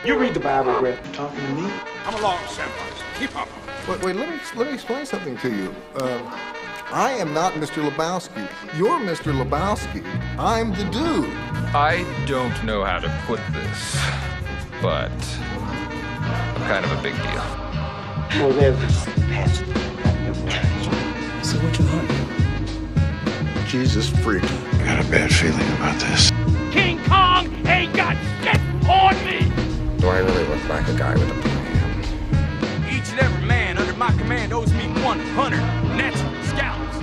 You read the Bible, Greg. Talking to me? I'm a law samurai. Keep up. Wait, let me explain something to you. I am not Mr. Lebowski. You're Mr. Lebowski. I'm the dude. I don't know how to put this, but I'm kind of a big deal. Well, there's past your touch. So what you want? Jesus freak. I got a bad feeling about this. King Kong ain't got shit on me! Do I really look like a guy with a plan? Each and every man under my command owes me 100 natural scalps.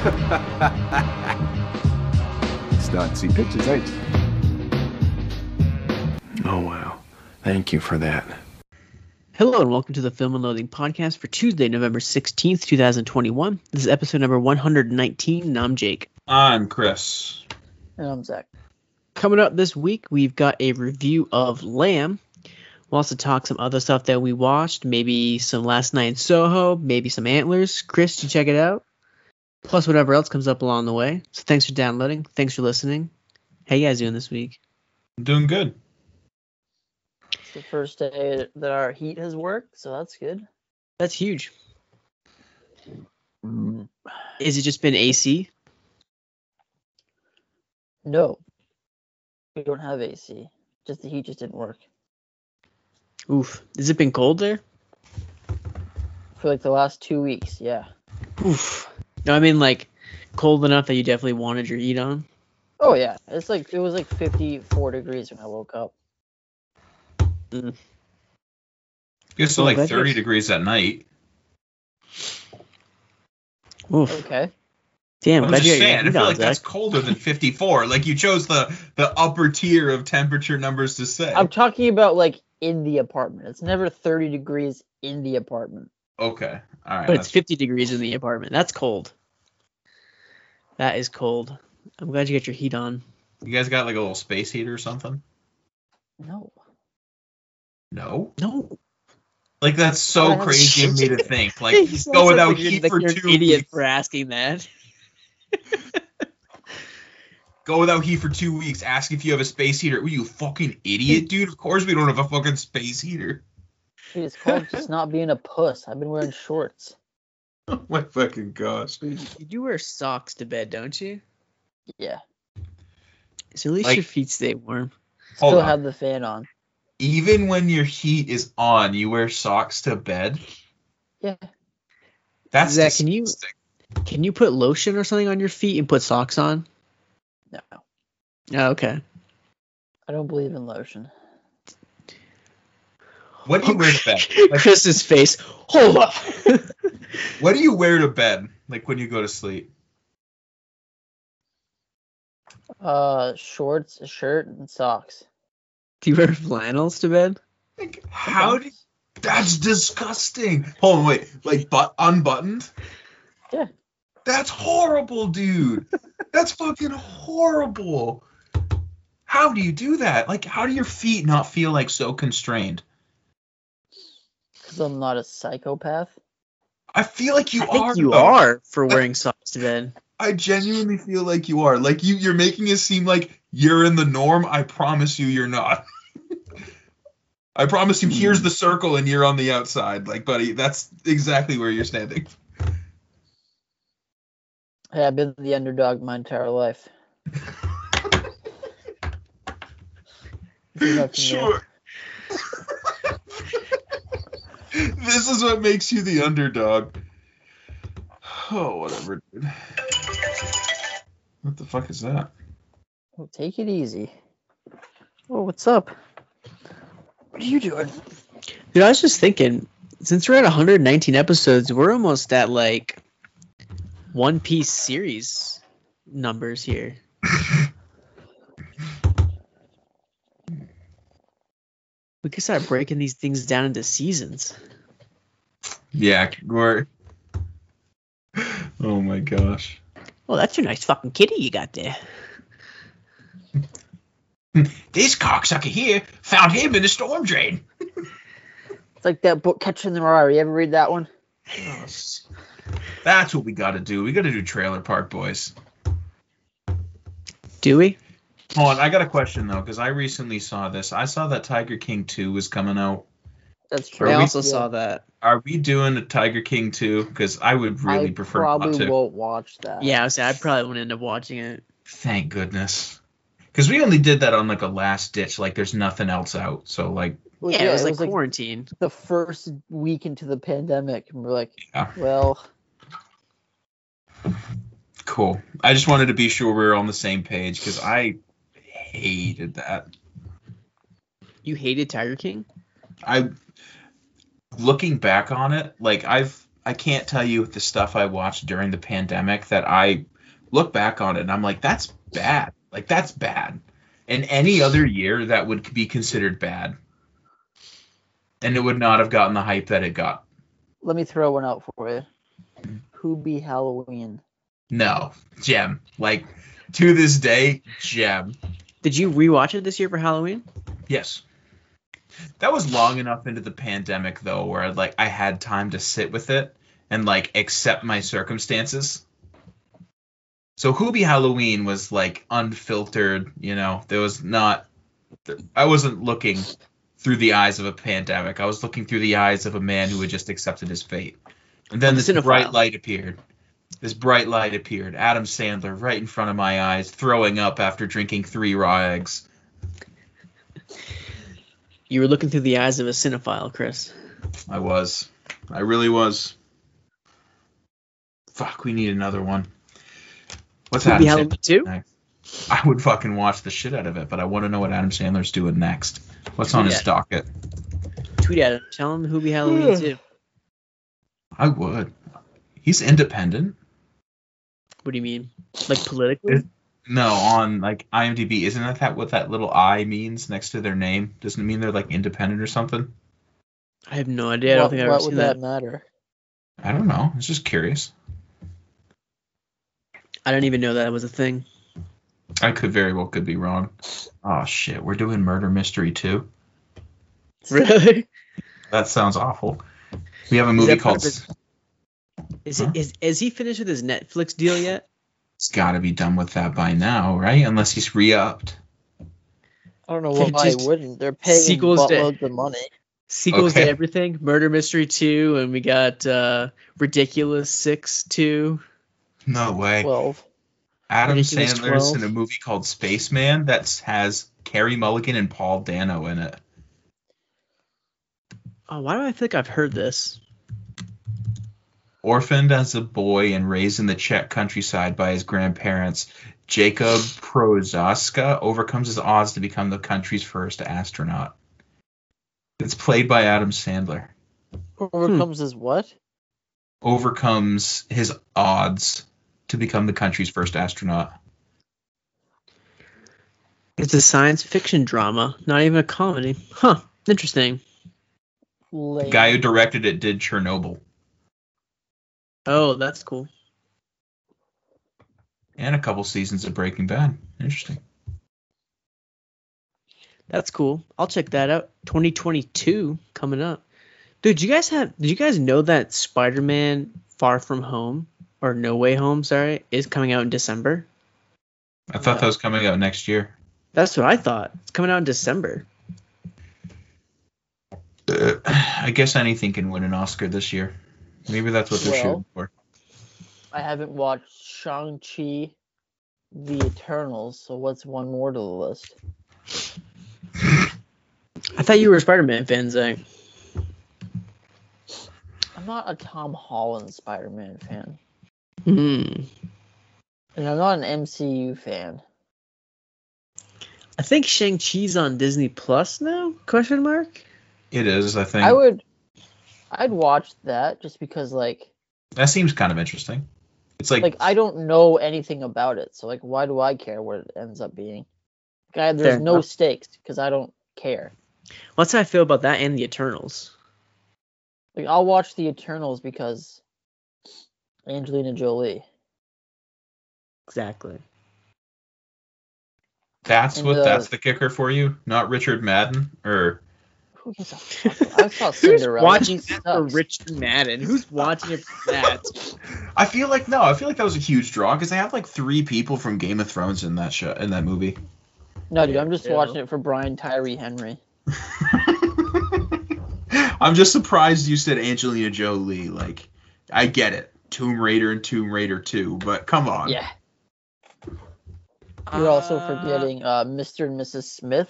Starting to see pictures, ain't you? Oh, wow. Thank you for that. Hello and welcome to the Film and Loathing podcast for Tuesday, November 16th, 2021. This is episode number 119, and I'm Jake. I'm Chris. And I'm Zach. Coming up this week, we've got a review of Lamb. We'll also talk some other stuff that we watched, maybe some Last Night in Soho, maybe some Antlers. Chris, did you check it out? Plus whatever else comes up along the way. So thanks for downloading. Thanks for listening. How you guys doing this week? I'm doing good. It's the first day that our heat has worked, so that's good. That's huge. Is it just been AC? No. We don't have AC. Just the heat just didn't work. Oof. Has it been cold there? For like the last 2 weeks, yeah. Oof. No, I mean like cold enough that you definitely wanted your heat on. Oh yeah. It was like 54 degrees when I woke up. It's still like 30 degrees at night. Oof. Okay. Damn, I'm glad just you got your saying, I heat feel on, like that's Zach. colder than 54. Like you chose the upper tier of temperature numbers to say. I'm talking about like in the apartment. It's never 30 degrees in the apartment. Okay. All right. But it's 50 degrees in the apartment. That's cold. That is cold. I'm glad you got your heat on. You guys got like a little space heater or something? No. No? No. Like that's so Oh, crazy of me to think. Like You go sound without like heat you're for an 2 idiot weeks. for asking that. Go without heat for 2 weeks. Ask if you have a space heater. Are you a fucking idiot, dude? Of course we don't have a fucking space heater. Dude, it's called just not being a puss. I've been wearing shorts. Oh my fucking gosh. You do wear socks to bed, don't you? Yeah. So at least Like- your feet stay warm. Hold Still on. have the fan on. Even when your heat is on, you wear socks to bed? Yeah. That's Zach, can you- disgusting. Can you put lotion or something on your feet and put socks on? No. Oh, okay. I don't believe in lotion. What do you wear to bed? Like, Chris's face. Hold up. what do you wear to bed? Like when you go to sleep? Shorts, a shirt, and socks. Do you wear flannels to bed? Like, how do you... That's disgusting. Hold on, wait. Like unbuttoned? Yeah. That's horrible, dude. That's fucking horrible. How do you do that? Like, how do your feet not feel like so constrained? Because I'm not a psychopath. I feel like you I think are. you though. are for wearing socks to bed. I genuinely feel like you are. Like you're making it seem like you're in the norm. I promise you're not. I promise you, here's the circle and you're on the outside. Like, buddy, that's exactly where you're standing. Hey, I've been the underdog my entire life. Sure. This is what makes you the underdog. Oh, whatever, dude. What the fuck is that? Well, take it easy. Oh, what's up? What are you doing? Dude, I was just thinking, since we're at 119 episodes, we're almost at like One Piece series numbers here. We could start breaking these things down into seasons. Yeah, we're... Oh my gosh. Oh, that's a nice fucking kitty you got there. This cocksucker here found him in the storm drain. It's like that book Catcher in the Rye. You ever read that one? That's what we gotta do. We gotta do Trailer Park Boys. Do we? Hold on, I got a question though, because I recently saw this. I saw that Tiger King 2 was coming out. That's true. I Are we- also saw that. Are we doing a Tiger King 2? Because I would really prefer not probably to. won't watch that. Yeah, I was saying I probably won't end up watching it. Thank goodness. Because we only did that on like a last ditch. Like there's nothing else out. So like, Well, Yeah, it was like quarantine. the first week into the pandemic, and we're like, Yeah. well, cool. I just wanted to be sure we were on the same page because I hated that. You hated Tiger King? Looking back on it, like I can't tell you the stuff I watched during the pandemic that I look back on it and I'm like, that's bad. Like that's bad. In any other year, that would be considered bad. And it would not have gotten the hype that it got. let me throw one out for you. Who Be Halloween? No. Gem. Like, to this day, gem. Did you rewatch it this year for Halloween? Yes. That was long enough into the pandemic, though, where I had time to sit with it and, like, accept my circumstances. So Who Be Halloween was, like, unfiltered, you know. There was not... I wasn't looking through the eyes of a pandemic. I was looking through the eyes of a man who had just accepted his fate. And then this bright light appeared. Adam Sandler right in front of my eyes, throwing up after drinking 3 raw eggs. You were looking through the eyes of a cinephile, Chris. I was. I really was. Fuck, we need another one. What's Who Be Adam Halloween Sandler 2? next? I would fucking watch the shit out of it, but I want to know what Adam Sandler's doing next. What's on his docket? Tweet at him. Tell him Who Be Halloween 2. I would. He's independent. What do you mean? Like politically? No, on like IMDb, isn't that what that little I means next to their name? Doesn't it mean they're like independent or something? I have no idea. I don't think I've ever What seen would that matter? I don't know. I was just curious. I didn't even know that was a thing. I could be wrong. Oh shit, we're doing Murder Mystery 2. Really? That sounds awful. We have a movie called. Is he finished with his Netflix deal yet? He's got to be done with that by now, right? Unless he's re-upped. I don't know why he wouldn't. They're paying sequels buttloads of money. Sequels to everything. Murder Mystery 2, and we got Ridiculous 6 2. No way. 12. Adam Ridiculous Sandler's 12. in a movie called Spaceman that has Carey Mulligan and Paul Dano in it. Oh, why do I think I've heard this? Orphaned as a boy and raised in the Czech countryside by his grandparents, Jacob Prozaska overcomes his odds to become the country's first astronaut. It's played by Adam Sandler. Overcomes his what? Overcomes his odds to become the country's first astronaut. It's a science fiction drama, not even a comedy. Huh. Interesting. The guy who directed it did Chernobyl. Oh, that's cool. And a couple seasons of Breaking Bad. Interesting. That's cool. I'll check that out. 2022 coming up. Dude, did you guys know that Spider-Man Far From Home, or No Way Home, sorry, is coming out in December? I thought that was coming out next year. That's what I thought. It's coming out in December. I guess anything can win an Oscar this year. Maybe that's what they're shooting for. I haven't watched Shang-Chi, The Eternals, so what's one more to the list? I thought you were a Spider-Man fan, Zach. I'm not a Tom Holland Spider-Man fan. Hmm. And I'm not an MCU fan. I think Shang-Chi's on Disney Plus now? Question mark? It is, I think. I'd watch that just because, like... That seems kind of interesting. It's like I don't know anything about it, so, like, why do I care what it ends up being? There's Fair no enough. stakes, because I don't care. Well, that's how I feel about that and the Eternals. Like, I'll watch The Eternals because Angelina Jolie. Exactly. that's And, that's the kicker for you, not Richard Madden or Who gives a fuck? I saw Who's Cinderella. watching She that for sucks. Richard Madden? Who's watching it for that? I feel like that was a huge draw because they have like 3 people from Game of Thrones in that show, in that movie. No, dude, I'm just Yeah. watching it for Brian Tyree Henry. I'm just surprised you said Angelina Jolie. Like, I get it. Tomb Raider and Tomb Raider 2, but come on. Yeah. You're also forgetting Mr. and Mrs. Smith.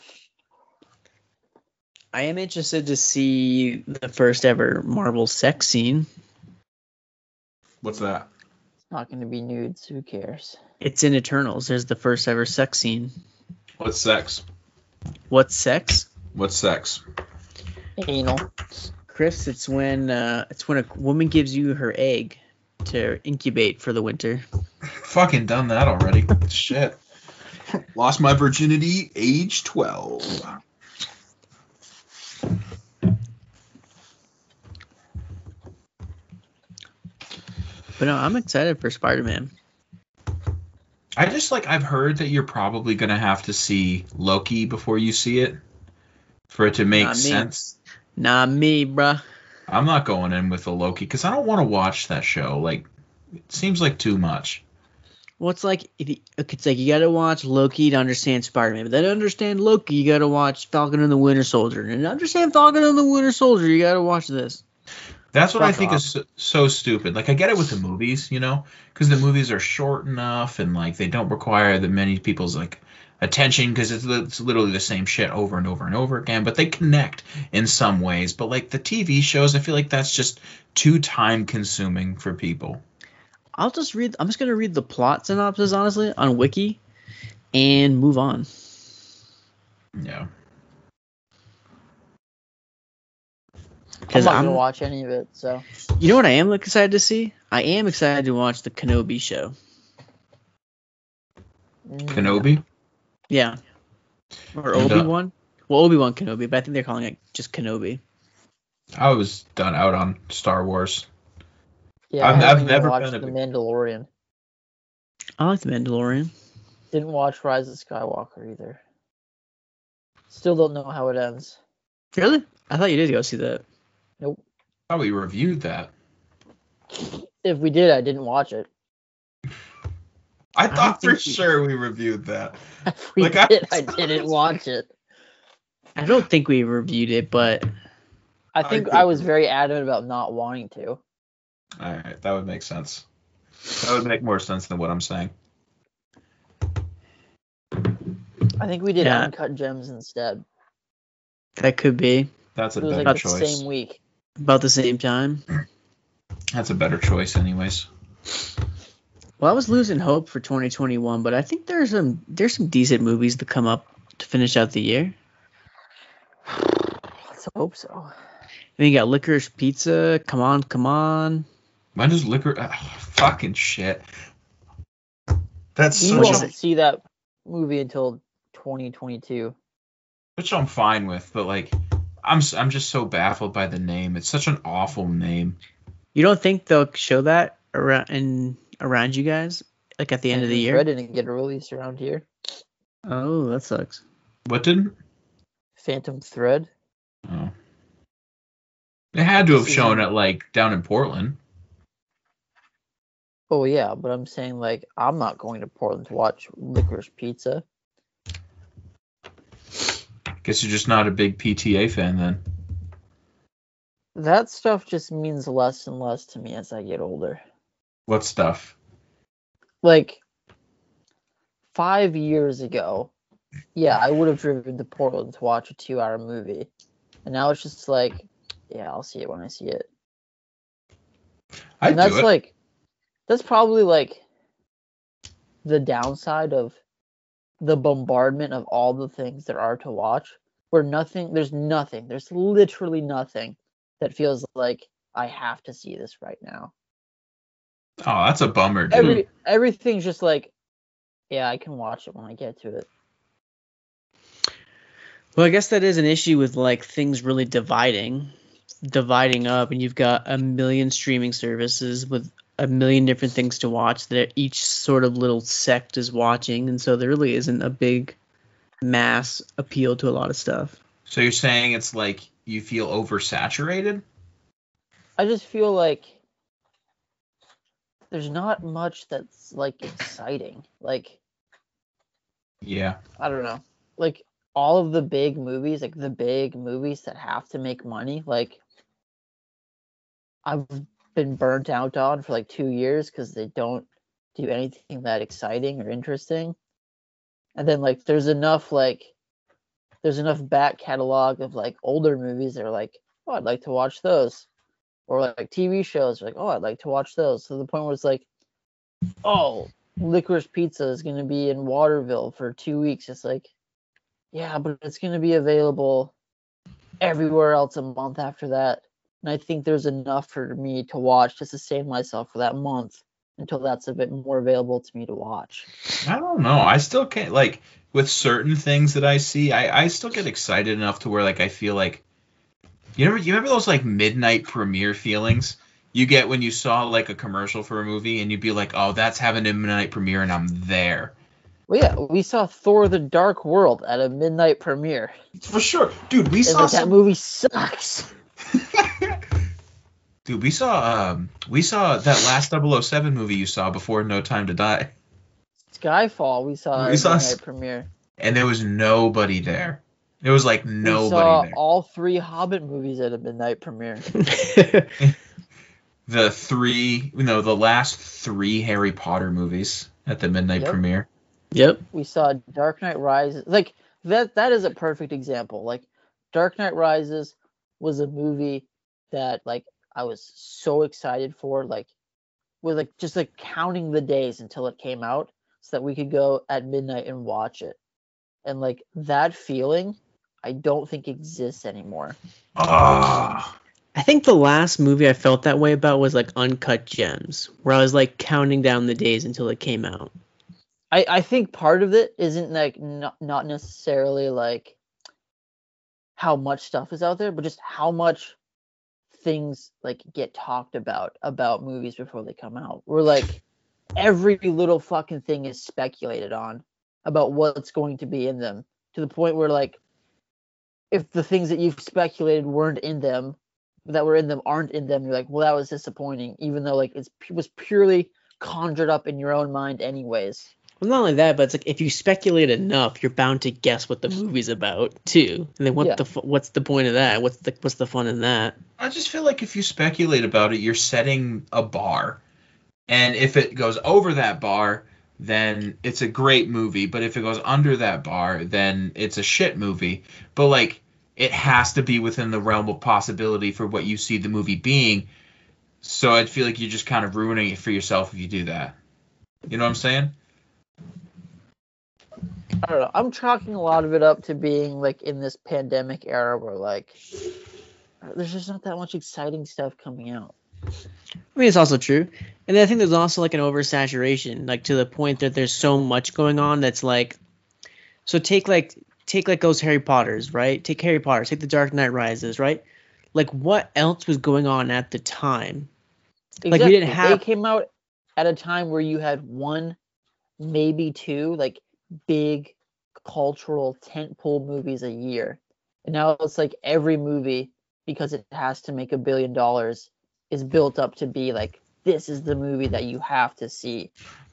I am interested to see the first ever Marvel sex scene. What's that? It's not going to be nudes. Who cares? It's in Eternals. There's the first ever sex scene. What's sex? What's sex? What's sex? Anal. Chris, it's when a woman gives you her egg to incubate for the winter. Fucking done that already. Shit. Lost my virginity, age 12. But no, I'm excited for Spider-Man. I've heard that you're probably going to have to see Loki before you see it for it to make Not me. sense. Not me, bruh. I'm not going in with the Loki because I don't want to watch that show. Like, it seems like too much. Well, it's like you gotta watch Loki to understand Spider-Man, but then to understand Loki, you gotta watch Falcon and the Winter Soldier, and to understand Falcon and the Winter Soldier, you gotta watch this. That's what I Fuck think off. is so stupid. Like, I get it with the movies, you know, because the movies are short enough and like they don't require that many people's like attention because it's literally the same shit over and over and over again. But they connect in some ways. But like the TV shows, I feel like that's just too time consuming for people. I'm just gonna read the plot synopsis honestly on Wiki, and move on. Yeah. I'm Because not going to watch any of it, so. you know what I am excited to see? I am excited to watch the Kenobi show. Kenobi? Yeah. Or And, Obi-Wan. Well, Obi-Wan Kenobi, but I think they're calling it just Kenobi. I was done out on Star Wars. Yeah, I've I haven't even never watched been a The big- Mandalorian. I like the Mandalorian. Didn't watch Rise of Skywalker either. Still don't know how it ends. Really? I thought you did go see that. Nope. How we reviewed that. If we did, I didn't watch it. I don't thought for think we- sure we reviewed that. If we Like, did, I didn't watch it. I don't think we reviewed it, but I think could- I was very adamant about not wanting to. All right, that would make sense. That would make more sense than what I'm saying. I think we did Yeah. Uncut Gems instead. that could be That's a It was better like the choice. same week. about the same time. That's a better choice, anyways. Well, I was losing hope for 2021, but I think there's some decent movies to come up to finish out the year. Let's hope so. Then you got Licorice Pizza. Come on. When does liquor? Fucking shit. That's We such won't see that movie until 2022. which I'm fine with, but like, I'm just so baffled by the name. It's such an awful name. You don't think they'll show that around you guys, like at the end of the year? Thread didn't get released around here. Oh, that sucks. What didn't? Phantom Thread. Oh. They had to have shown it like down in Portland. Oh yeah, but I'm saying like I'm not going to Portland to watch Licorice Pizza. Guess you're just not a big PTA fan then. That stuff just means less and less to me as I get older. What stuff? Like 5 years ago, yeah, I would have driven to Portland to watch a 2-hour movie. And now it's just like, yeah, I'll see it when I see it. I'd And that's do it. like, that's probably like the downside of the bombardment of all the things there are to watch, where there's literally nothing that feels like I have to see this right now. Oh, that's a bummer, dude. Everything's just like, yeah, I can watch it when I get to it. Well, I guess that is an issue with like things really dividing up, and you've got a million streaming services with a million different things to watch that each sort of little sect is watching, and so there really isn't a big mass appeal to a lot of stuff. So you're saying it's like you feel oversaturated? I just feel like there's not much that's like exciting. Like, Yeah. I don't know. like all of the big movies, like the big movies that have to make money, like I've been burnt out on for like 2 years because they don't do anything that exciting or interesting. And then like there's enough back catalog of like older movies that are like, oh, I'd like to watch those. Or like TV shows, like, oh, I'd like to watch those. To the point where it's like, oh, Licorice Pizza is going to be in Waterville for 2 weeks. It's like, yeah, but it's going to be available everywhere else a month after that. And I think there's enough for me to watch to sustain myself for that month until that's a bit more available to me to watch. I don't know. I still can't, like, with certain things that I see, I still get excited enough to where, like, I feel like, you remember those, like, midnight premiere feelings you get when you saw, like, a commercial for a movie and you'd be like, oh, that's having a midnight premiere and I'm there. Well, yeah, we saw Thor: The Dark World at a midnight premiere. For sure. Dude, we saw like, that movie sucks. Dude, we saw that last 007 movie you saw before No Time to Die. Skyfall, we saw a midnight premiere. And there was nobody there. There was like nobody we saw there. All 3 Hobbit movies at a midnight premiere. The last 3 Harry Potter movies at the midnight premiere. Yep. We saw Dark Knight Rises. Like that is a perfect example. Like Dark Knight Rises was a movie that like I was so excited for, like with like just like counting the days until it came out so that we could go at midnight and watch it. And like that feeling I don't think exists anymore. I think the last movie I felt that way about was like Uncut Gems, where I was like counting down the days until it came out. I think part of it isn't like not necessarily like how much stuff is out there, but just how much things like get talked about movies before they come out. Where like every little fucking thing is speculated on about what's going to be in them, to the point where like if the things that you've speculated weren't in them, that were in them aren't in them, you're like, well, that was disappointing, even though like it was purely conjured up in your own mind anyways. Well, not only that, but it's like if you speculate enough, you're bound to guess what the movie's about too. And then what's the point of that? What's the fun in that? I just feel like if you speculate about it, you're setting a bar, and if it goes over that bar, then it's a great movie. But if it goes under that bar, then it's a shit movie. But like it has to be within the realm of possibility for what you see the movie being. So I feel like you're just kind of ruining it for yourself if you do that. You know what I'm saying? I don't know. I'm chalking a lot of it up to being like in this pandemic era where like there's just not that much exciting stuff coming out. I mean, it's also true. And then I think there's also like an oversaturation, like to the point that there's so much going on that's like, so take those Harry Potters, right? Take Harry Potter, take the Dark Knight Rises, right? Like what else was going on at the time? Exactly. Like we didn't have. They came out at a time where you had 1, maybe 2, like big cultural tentpole movies a year, and now it's like every movie, because it has to make $1 billion, is built up to be like, this is the movie that you have to see.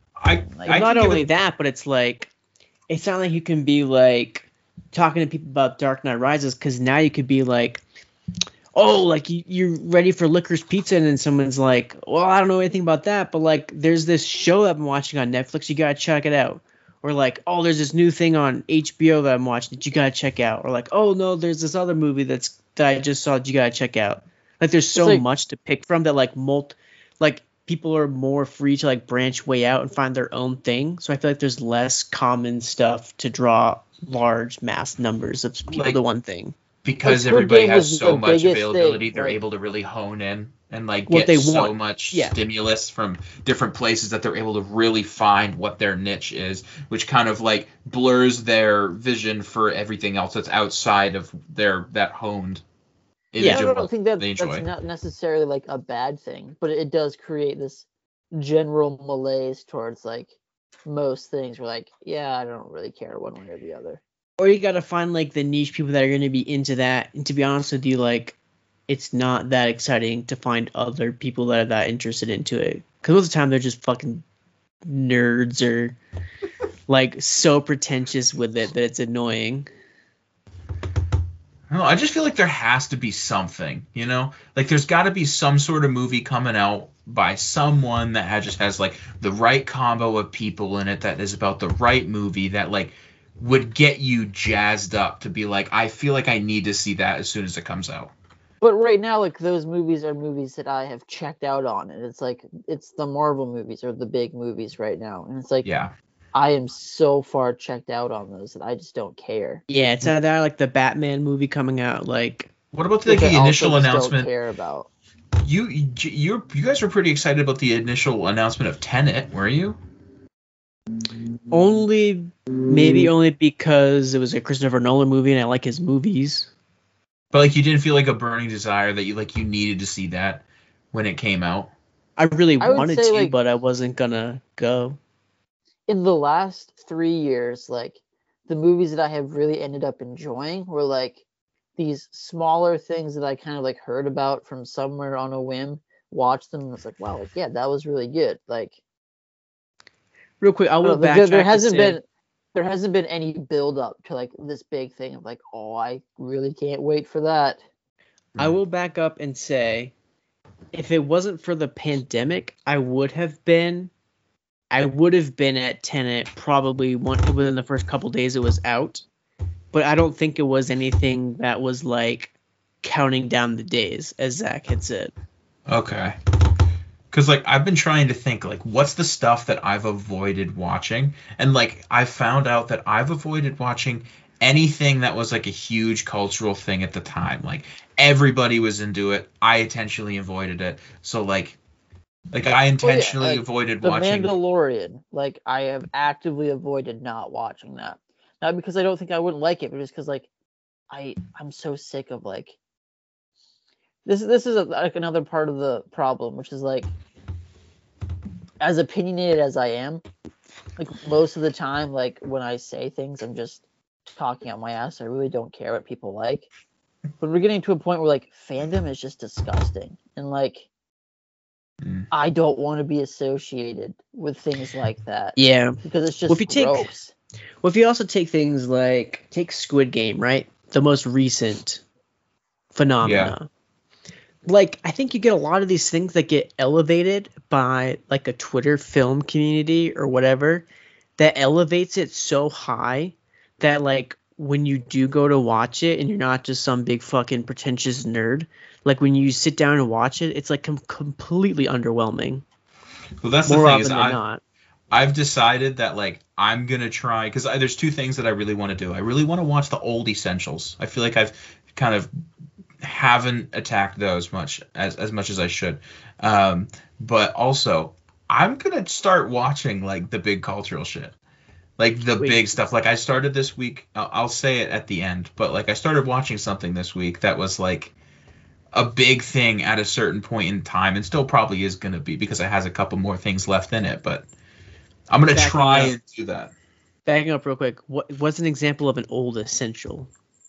Not only that, but it's like it's not like you can be like talking to people about Dark Knight Rises, because now you could be like, oh, like you're ready for Licorice Pizza, and then someone's like, well, I don't know anything about that, but like there's this show that I've been watching on Netflix, you gotta check it out. Or like, oh, there's this new thing on HBO that I'm watching that you gotta check out. Or like, oh no, there's this other movie that I just saw that you gotta check out. Like there's so much to pick from that like people are more free to like branch way out and find their own thing. So I feel like there's less common stuff to draw large mass numbers of people to one thing. Because everybody has so much availability, they're able to really hone in and like get so much stimulus from different places that they're able to really find what their niche is, which kind of like blurs their vision for everything else that's outside of that honed image. I don't think that's not necessarily like a bad thing, but it does create this general malaise towards like most things. We're like, yeah, I don't really care one way or the other. Or you gotta find like the niche people that are gonna be into that. And to be honest with you, like it's not that exciting to find other people that are that interested into it. Because most of the time they're just fucking nerds or like so pretentious with it that it's annoying. No, I just feel like there has to be something, you know? Like there's got to be some sort of movie coming out by someone that just has like the right combo of people in it, that is about the right movie, that like would get you jazzed up to be like, I feel like I need to see that as soon as it comes out. But right now, like, those movies are movies that I have checked out on, and it's like, it's the Marvel movies or the big movies right now, and it's like, Yeah. I am so far checked out on those that I just don't care. Yeah, it's either like the Batman movie coming out, like. What about Which the I also initial just announcement? Don't care about. You guys were pretty excited about the initial announcement of Tenet, were you? Maybe only because it was a Christopher Nolan movie and I like his movies. But like you didn't feel like a burning desire that you needed to see that when it came out. I really I would wanted say, to, like, but I wasn't gonna go. In the last 3 years, like, the movies that I have really ended up enjoying were like these smaller things that I kind of like heard about from somewhere on a whim, watched them, and was like, wow, like, yeah, that was really good. Like, Real quick, I will there backtrack. there hasn't been any build up to like this big thing of like, oh, I really can't wait for that. I will back up and say, if it wasn't for the pandemic, I would have been at Tenet probably within the first couple days it was out. But I don't think it was anything that was like counting down the days, as Zach had said. Okay. Because like I've been trying to think like what's the stuff that I've avoided watching, and like I found out that I've avoided watching anything that was like a huge cultural thing at the time. Like everybody was into it. I intentionally avoided it. So like I intentionally avoided watching The Mandalorian. Like, I have actively avoided not watching that. Not because I don't think I wouldn't like it, but just because like I'm so sick of like this is like another part of the problem, which is like, as opinionated as I am, like most of the time, like when I say things, I'm just talking out my ass. I really don't care what people like. But we're getting to a point where like fandom is just disgusting, and like I don't want to be associated with things like that. Yeah, because it's just Well, if you gross. if you also take things like Squid Game, right? The most recent phenomena. Like, I think you get a lot of these things that get elevated by like a Twitter film community or whatever that elevates it so high that like when you do go to watch it and you're not just some big fucking pretentious nerd, like when you sit down and watch it, it's like completely underwhelming. Well, that's the More thing often is than not. I've decided that like I'm gonna try, because there's two things that I really want to do. I really want to watch the old essentials. I feel like I've kind of haven't attacked those much as I should. But also I'm gonna start watching like the big cultural shit, like the big stuff. Like I started this week. I'll say it at the end, but like I started watching something this week that was like a big thing at a certain point in time, and still probably is gonna be because it has a couple more things left in it. But I'm gonna try and do that. Backing up real quick, what's an example of an old essential?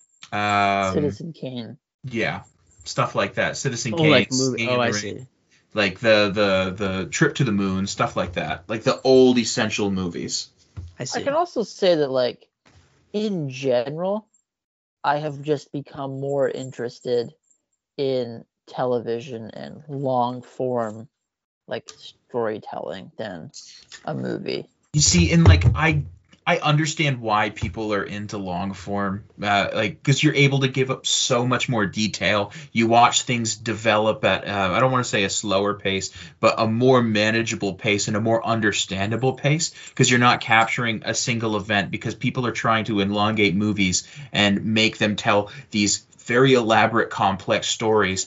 Citizen Kane. Yeah, stuff like that. Citizen Oh, Kane. like movie. Oh, I see. Like the Trip to the Moon, stuff like that. Like the old essential movies. I see. I can also say that, like, in general, I have just become more interested in television and long form, like, storytelling than a movie. You see, and like I understand why people are into long form, like because you're able to give up so much more detail. You watch things develop at I don't want to say a slower pace, but a more manageable pace and a more understandable pace, because you're not capturing a single event, because people are trying to elongate movies and make them tell these very elaborate, complex stories.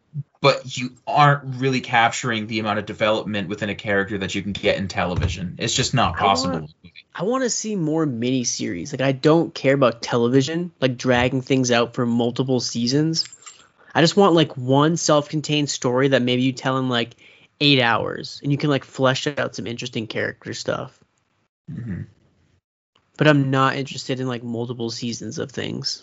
But you aren't really capturing the amount of development within a character that you can get in television. It's just not possible. I want to see more miniseries. Like, I don't care about television, like dragging things out for multiple seasons. I just want like one self-contained story that maybe you tell in like 8 hours, and you can like flesh out some interesting character stuff. Mm-hmm. But I'm not interested in like multiple seasons of things.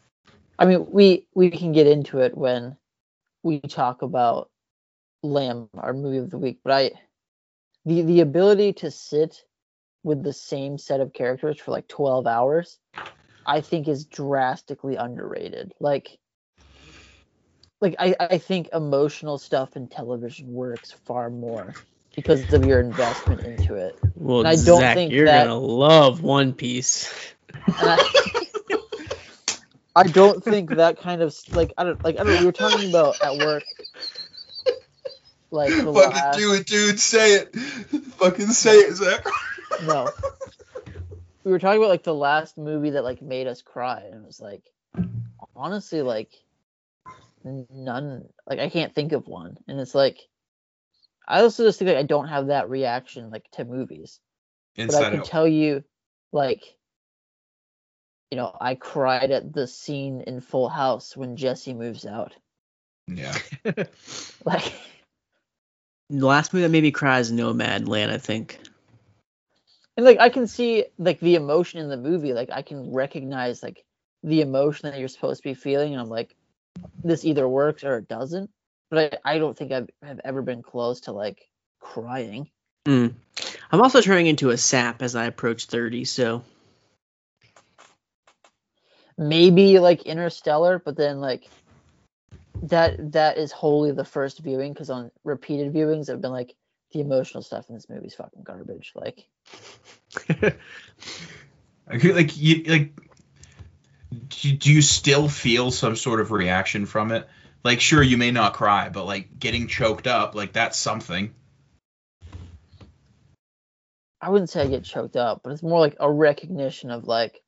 I mean, we can get into it when we talk about Lamb, our movie of the week, but the ability to sit with the same set of characters for like 12 hours, I think is drastically underrated. Like I think emotional stuff in television works far more because of your investment into it. Well, And I don't Zach, think you're that- gonna love One Piece. And I don't think that kind of like I don't we were talking about at work like the Fucking last do it, dude. Say it. Fucking say it, Zach. no. We were talking about like the last movie that like made us cry, and it was like honestly like none, like I can't think of one. And it's like I also just think like I don't have that reaction like to movies. But I Inside can Out. tell you like I cried at the scene in Full House when Jesse moves out. Yeah. Like The last movie that made me cry is Nomadland, I think. and like I can see like the emotion in the movie, like I can recognize like the emotion that you're supposed to be feeling, and I'm like, this either works or it doesn't. But I don't think I've ever been close to like crying. I'm also turning into a sap as I approach 30, so Maybe like Interstellar, but then like that is wholly the first viewing, because on repeated viewings I've been like, the emotional stuff in this movie is fucking garbage. Like Do you still feel some sort of reaction from it? Like, sure, you may not cry, but like getting choked up, like that's something. I wouldn't say I get choked up, but it's more like a recognition of like,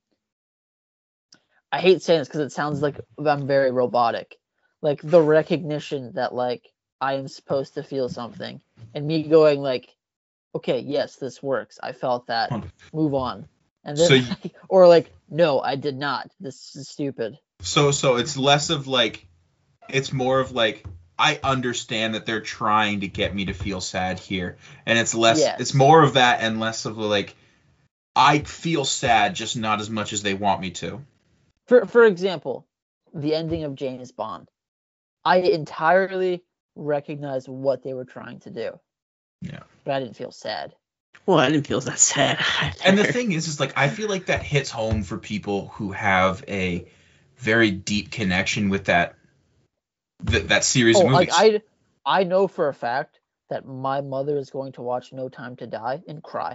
I hate saying this because it sounds like I'm very robotic. Like the recognition that like I am supposed to feel something, and me going like, okay, yes, this works. I felt that. Move on. And then So or like, no, I did not. This is stupid. So it's less of like, it's more of like, I understand that they're trying to get me to feel sad here, and it's less. Yes. It's more of that and less of like, I feel sad, just not as much as they want me to. For example, the ending of James Bond. I entirely recognize what they were trying to do. Yeah. But I didn't feel sad. well, I didn't feel that sad. And the thing is like, I feel like that hits home for people who have a very deep connection with that series of movies. Like I know for a fact that my mother is going to watch No Time to Die and cry.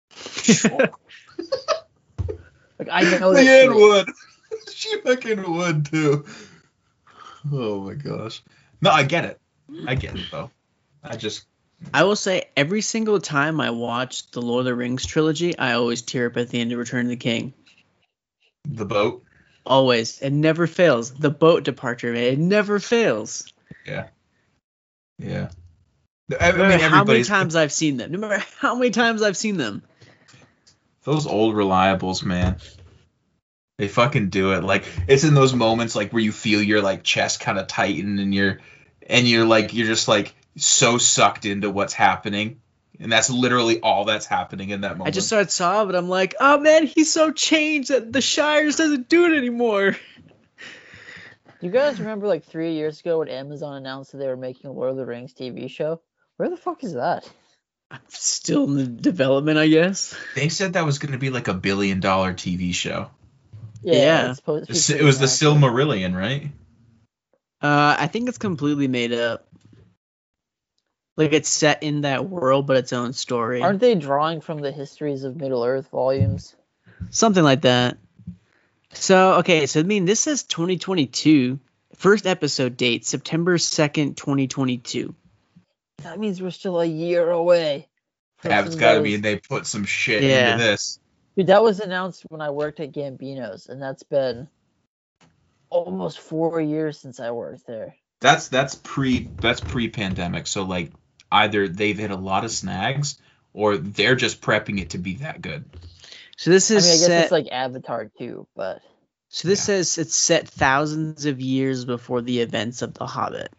Like I know that Leanne would. She fucking would too. Oh my gosh. No, I get it. I get it though. I will say every single time I watch the Lord of the Rings trilogy, I always tear up at the end of Return of the King. The boat. Always. It never fails. The boat departure, man. It never fails. Yeah. Yeah. No matter how many times I've seen them. No matter how many times I've seen them. Those old reliables, man. They fucking do it. Like, it's in those moments like where you feel your like chest kind of tighten and you're just like so sucked into what's happening. And that's literally all that's happening in that moment. I just started saw, but I'm like, oh man, he's so changed that the Shires doesn't do it anymore. You guys remember like 3 years ago when Amazon announced that they were making a Lord of the Rings TV show? Where the fuck is that? Still in the development, I guess. They said that was going to be like $1 billion TV show. Yeah. It's supposed to be It pretty was the massive. Silmarillion, right? I think it's completely made up. Like it's set in that world, but its own story. Aren't they drawing from the Histories of Middle Earth volumes? Something like that. So, okay, so I mean, this says 2022. First episode date, September 2nd, 2022. That means we're still a year away. from Yeah, it's some got to of be. those- They put some shit Yeah. into this. Dude, that was announced when I worked at Gambino's, and that's been almost 4 years since I worked there. That's pre-pandemic. So like either they've hit a lot of snags or they're just prepping it to be that good. So this I is mean, I guess set. it's like Avatar too, but So this Yeah. says it's set thousands of years before the events of The Hobbit.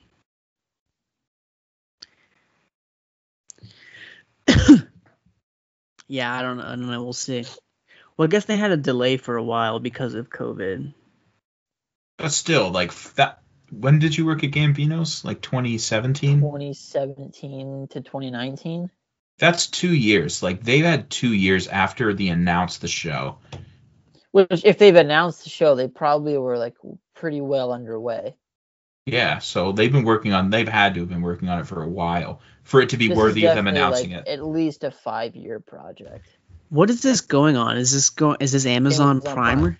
Yeah, I don't know. We'll see. Well, I guess they had a delay for a while because of COVID. But still, like that. When did you work at Gambino's? Like 2017? 2017 to 2019. That's 2 years. Like, they've had 2 years after they announced the show. Which, if they've announced the show, they probably were like pretty well underway. Yeah, so they've had to have been working on it for a while for it to be This worthy is of them definitely, announcing like, it. at least a 5-year project. What is this going on? Is this Amazon Prime?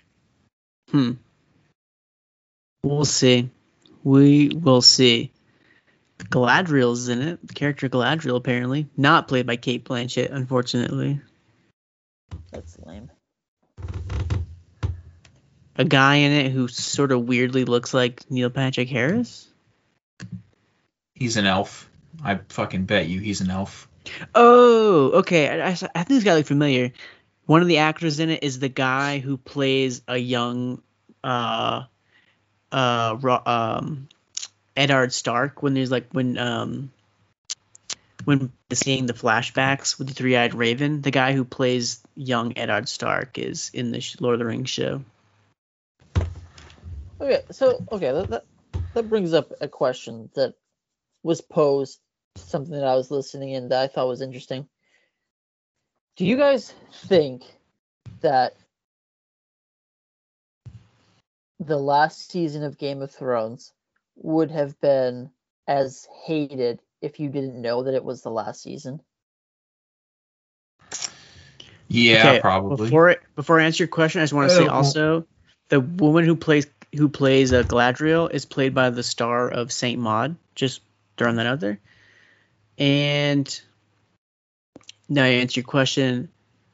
We'll see. We will see. Galadriel's in it. The character Galadriel, apparently. Not played by Cate Blanchett, unfortunately. That's lame. A guy in it who sort of weirdly looks like Neil Patrick Harris? He's an elf. I fucking bet you he's an elf. Oh, okay. I think this guy looked familiar. One of the actors in it is the guy who plays a young Eddard Stark when there's like when seeing the flashbacks with the three-eyed raven. The guy who plays young Eddard Stark is in the Lord of the Rings show. That brings up a question that was posed, something that I was listening in that I thought was interesting. Do you guys think that the last season of Game of Thrones would have been as hated if you didn't know that it was the last season? Yeah, Okay, probably. Before I answer your question, I just want to say also the woman who plays Galadriel is played by the star of Saint Maud. Just throwing that out there. And now I answer your question.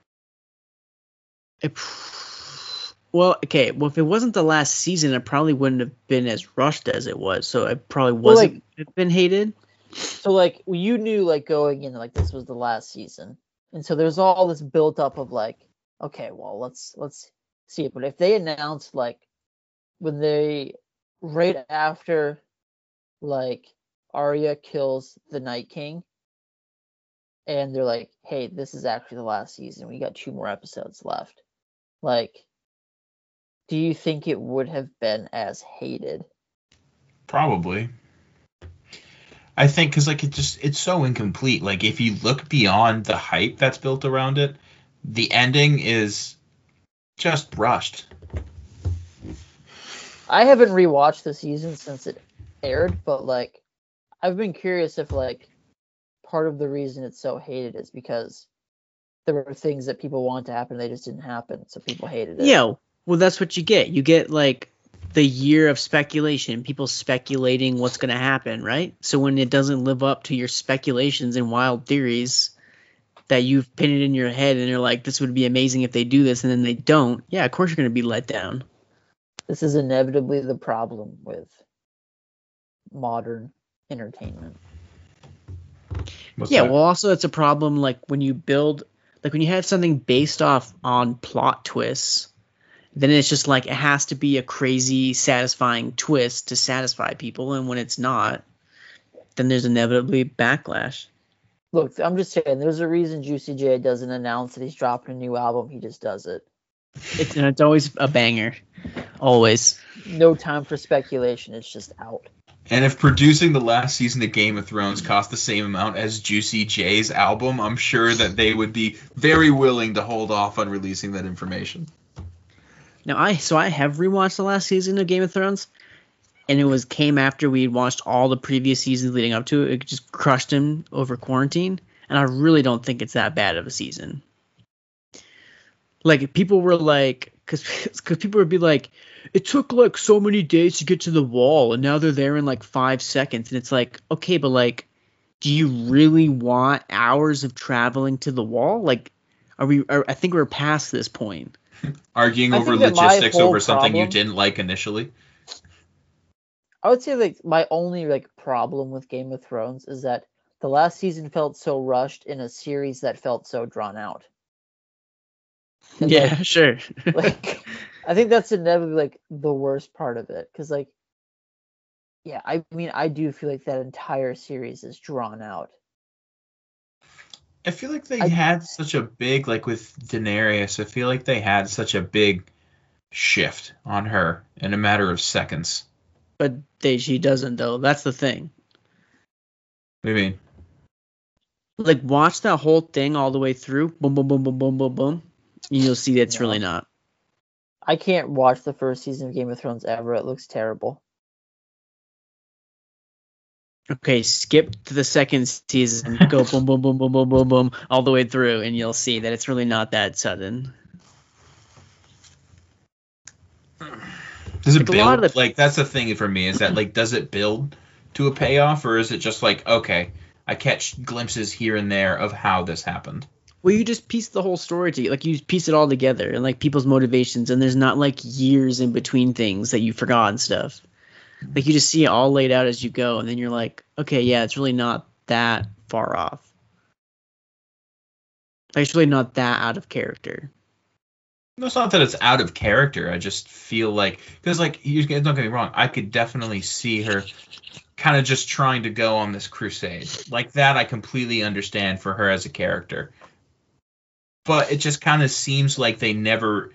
If it wasn't the last season, it probably wouldn't have been as rushed as it was. So it probably wasn't been hated. So like you knew like going in like this was the last season, and so there's all this built up of like, okay, well let's see it. But if they announced like when they right after like Arya kills the Night King, and they're like, hey, this is actually the last season. We got 2 more episodes left. Like, do you think it would have been as hated? Probably. I think because like it's so incomplete. Like if you look beyond the hype that's built around it, the ending is just rushed. I haven't rewatched the season since it aired, but like I've been curious if like part of the reason it's so hated is because there were things that people want to happen, they just didn't happen, so people hated it. Yeah, well that's what you get. You get like the year of speculation, people speculating what's going to happen, right? So when it doesn't live up to your speculations and wild theories that you've pinned in your head and you're like, this would be amazing if they do this, and then they don't, yeah, of course you're going to be let down. This is inevitably the problem with modern entertainment. Well, also it's a problem like when you have something based off on plot twists, then it's just like it has to be a crazy, satisfying twist to satisfy people, and when it's not, then there's inevitably backlash. Look, I'm just saying, there's a reason Juicy J doesn't announce that he's dropping a new album. He just does it. It's always a banger. Always. No time for speculation. It's just out. And if producing the last season of Game of Thrones cost the same amount as Juicy J's album, I'm sure that they would be very willing to hold off on releasing that information. Now, I have rewatched the last season of Game of Thrones, and it came after we had watched all the previous seasons leading up to it. It just crushed him over quarantine, and I really don't think it's that bad of a season. Like, people were like, because people would be like, it took like so many days to get to the wall, and now they're there in like 5 seconds, and it's like, okay, but like, do you really want hours of traveling to the wall? Like, I think we're past this point. Arguing over logistics over something you didn't like initially. I would say like my only like problem with Game of Thrones is that the last season felt so rushed in a series that felt so drawn out. And yeah, like, sure. Like, I think that's inevitably like the worst part of it, because like, yeah, I mean, I do feel like that entire series is drawn out. I feel like they had such a big, like with Daenerys, I feel like they had such a big shift on her in a matter of seconds. But she doesn't, though. That's the thing. What do you mean? Like, watch that whole thing all the way through. Boom, boom, boom, boom, boom, boom, boom. And you'll see that it's really not. I can't watch the first season of Game of Thrones ever. It looks terrible. Okay, skip to the second season. Go boom, boom, boom, boom, boom, boom, boom, all the way through, and you'll see that it's really not that sudden. Does it Like, a lot build? of the- Like, that's the thing for me, is that, like, does it build to a payoff, or is it just like, okay, I catch glimpses here and there of how this happened? Well, you just piece the whole story together. Like, you piece it all together, and, like, people's motivations, and there's not, like, years in between things that you forgot and stuff. Like, you just see it all laid out as you go, and then you're like, okay, yeah, it's really not that far off. Like, it's really not that out of character. No, it's not that it's out of character. I just feel like, because, like, you guys don't get me wrong, I could definitely see her kind of just trying to go on this crusade. Like, that I completely understand for her as a character. But it just kind of seems like they never,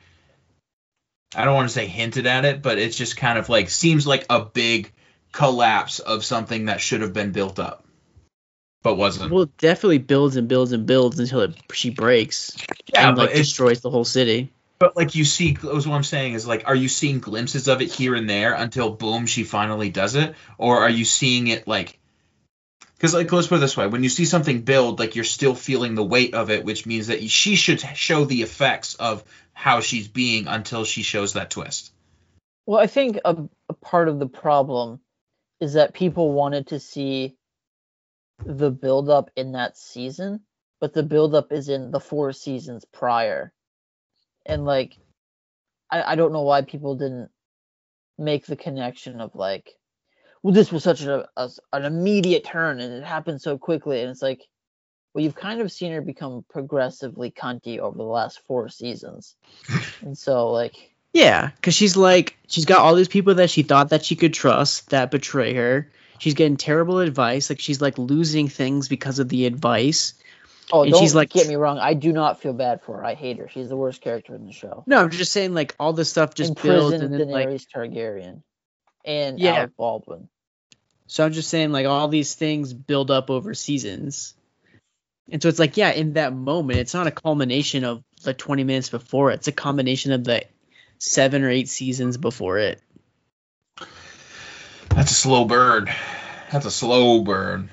I don't want to say hinted at it, but it's just kind of like, seems like a big collapse of something that should have been built up, but wasn't. Well, it definitely builds and builds and builds until she breaks Yeah, and, but like, it's- destroys the whole city. But, like, you see, what I'm saying is, like, are you seeing glimpses of it here and there until, boom, she finally does it? Or are you seeing it, like, because, like, let's put it this way. When you see something build, like, you're still feeling the weight of it, which means that she should show the effects of how she's being until she shows that twist. Well, I think a part of the problem is that people wanted to see the build-up in that season, but the build-up is in the 4 seasons prior. And, like, I don't know why people didn't make the connection of, like, well, this was such an immediate turn and it happened so quickly. And it's like, well, you've kind of seen her become progressively cunty over the last 4 seasons. And so, like... Yeah, because she's got all these people that she thought that she could trust that betray her. She's getting terrible advice. Like, she's, like, losing things because of the advice. Oh, And don't she's like- get me wrong. I do not feel bad for her. I hate her. She's the worst character in the show. No, I'm just saying, like, all this stuff just builds Imprisoned and then, like, Daenerys Targaryen and Yeah. Alec Baldwin. so I'm just saying, like, all these things build up over seasons. And so it's like, yeah, in that moment, it's not a culmination of the 20 minutes before it. It's a combination of the 7 or 8 seasons before it. That's a slow burn. That's a slow burn.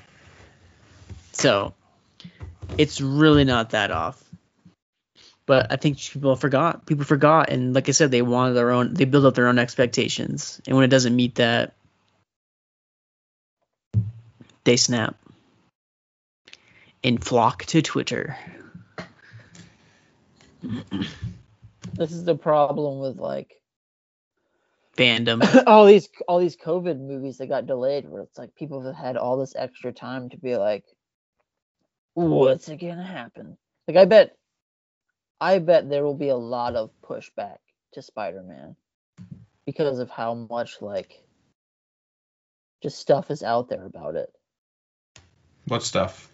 So it's really not that off. But I think people forgot. And like I said, they build up their own expectations. And when it doesn't meet that, they snap and flock to Twitter. This is the problem with, like, Fandom. all these COVID movies that got delayed, where it's like people have had all this extra time to be like, what's it gonna happen? Like, I bet there will be a lot of pushback to Spider-Man because of how much, like, just stuff is out there about it. What stuff?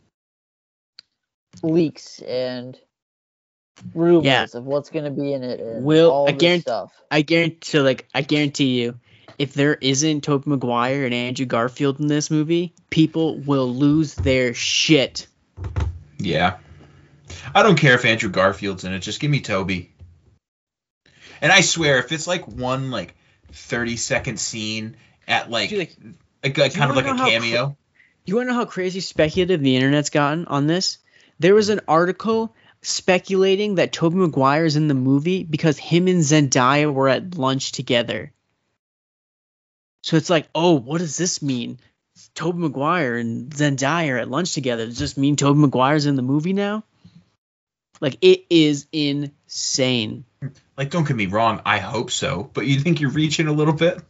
Leaks and rumors Yeah. of what's gonna be in it and Will, all I this guarantee- stuff. I guarantee you, if there isn't Tobey Maguire and Andrew Garfield in this movie, people will lose their shit. Yeah. I don't care if Andrew Garfield's in it. Just give me Toby. And I swear, if it's like one, like, 30-second scene at, like, Dude, like, kind of like wanna a know how cameo. You want to know how crazy speculative the internet's gotten on this? There was an article speculating that Tobey Maguire is in the movie because him and Zendaya were at lunch together. So it's like, oh, what does this mean? Tobey Maguire and Zendaya are at lunch together. Does this mean Tobey Maguire's in the movie now? Like, it is insane. Like, don't get me wrong, I hope so. But you think you're reaching a little bit?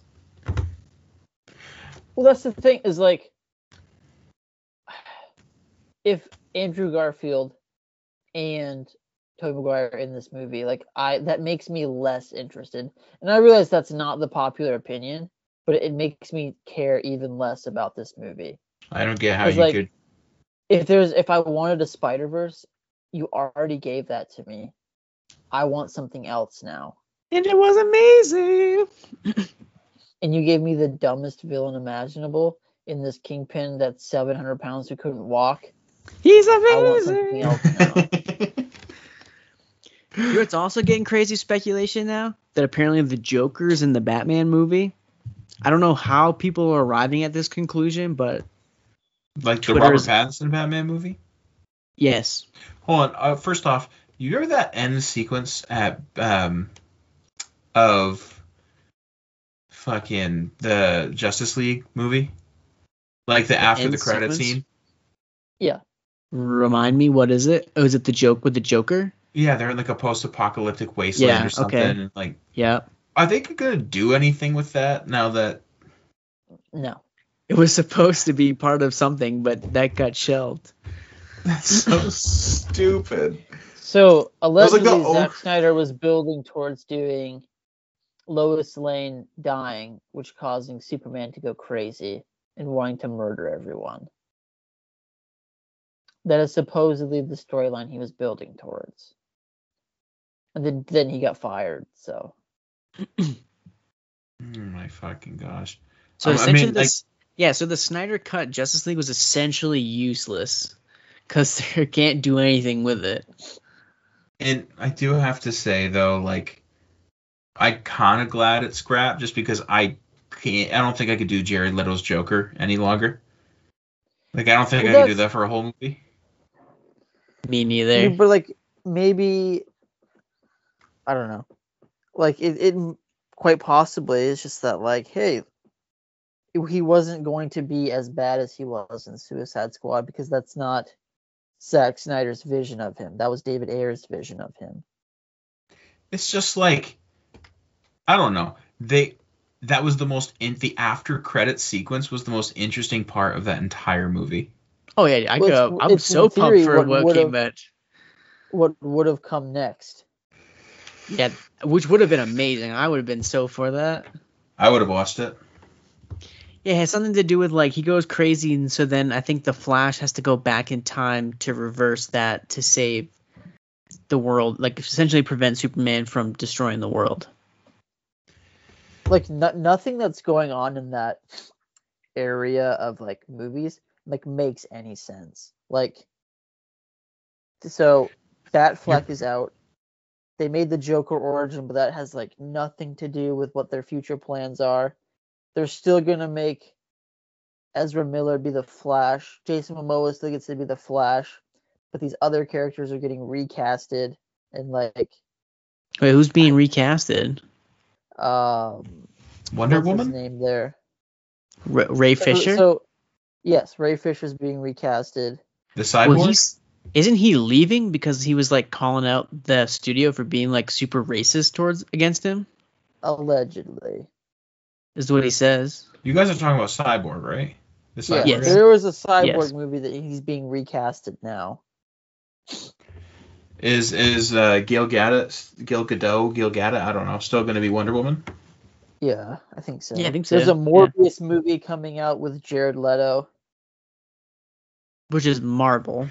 Well, that's the thing, is, like, if Andrew Garfield and Tobey Maguire are in this movie, like, that makes me less interested. And I realize that's not the popular opinion, but it makes me care even less about this movie. I don't get how 'Cause, you like, could. If I wanted a Spider-Verse, you already gave that to me. I want something else now. And it was amazing. And you gave me the dumbest villain imaginable in this Kingpin that's 700 pounds who couldn't walk. He's a I want something else now. You know, it's also getting crazy speculation now that apparently the Joker's in the Batman movie. I don't know how people are arriving at this conclusion, but Like the Twitter's- Robert Pattinson Batman movie? yes. Hold on. First off, you remember that end sequence at of fucking the Justice League movie? Like the after end the credit sequence? scene? Remind me, what is it? Oh, is it the joke with the Joker? Yeah, they're in like a post-apocalyptic wasteland Yeah, or something. okay. And like, Yeah. are they gonna do anything with that now that? No. It was supposed to be part of something, but that got shelved. That's so stupid. So was like allegedly, the Zack Snyder was building towards doing Lois Lane dying, which causing Superman to go crazy and wanting to murder everyone. That is supposedly the storyline he was building towards. And then he got fired. So Oh my fucking gosh. So I essentially, mean, like- so the Snyder Cut Justice League was essentially useless because they can't do anything with it. And I do have to say though, like, I kind of glad it's scrapped just because I don't think I could do Jared Leto's Joker any longer. Like, I don't think Well, I could do that's- that for a whole movie. Me neither. but like maybe I don't know. Like it quite possibly is just that like, hey, he wasn't going to be as bad as he was in Suicide Squad because that's not Zack Snyder's vision of him. That was David Ayer's vision of him. It's just like, I don't know. That was the after credit sequence was the most interesting part of that entire movie. Oh yeah, Well, I'm it's so in theory pumped for what what would've- came out. What would have come next? Yeah, which would have been amazing. I would have been so for that. I would have watched it. Yeah, it has something to do with like he goes crazy, and so then I think the Flash has to go back in time to reverse that to save the world, like essentially prevent Superman from destroying the world. Like nothing that's going on in that area of like movies like makes any sense. Like, so Batfleck is out. They made the Joker origin, but that has like nothing to do with what their future plans are. They're still gonna make Ezra Miller be the Flash. Jason Momoa still gets to be the Flash, but these other characters are getting recasted and like Wait, who's being recasted? Wonder what's his Woman? name there? Ray Fisher. So yes, Ray Fisher's being recasted. The Cyborg? Well, isn't he leaving because he was like calling out the studio for being like super racist against him? Allegedly. Is what he says. You guys are talking about Cyborg, right? The Yeah, Cyborg Yes. guy? there was a Cyborg Yes. movie that he's being recasted now. Is Gal Gadot, I don't know, still going to be Wonder Woman? Yeah, I think so. Yeah, I think so, There's a yeah. Morbius movie coming out with Jared Leto. Which is Marvel.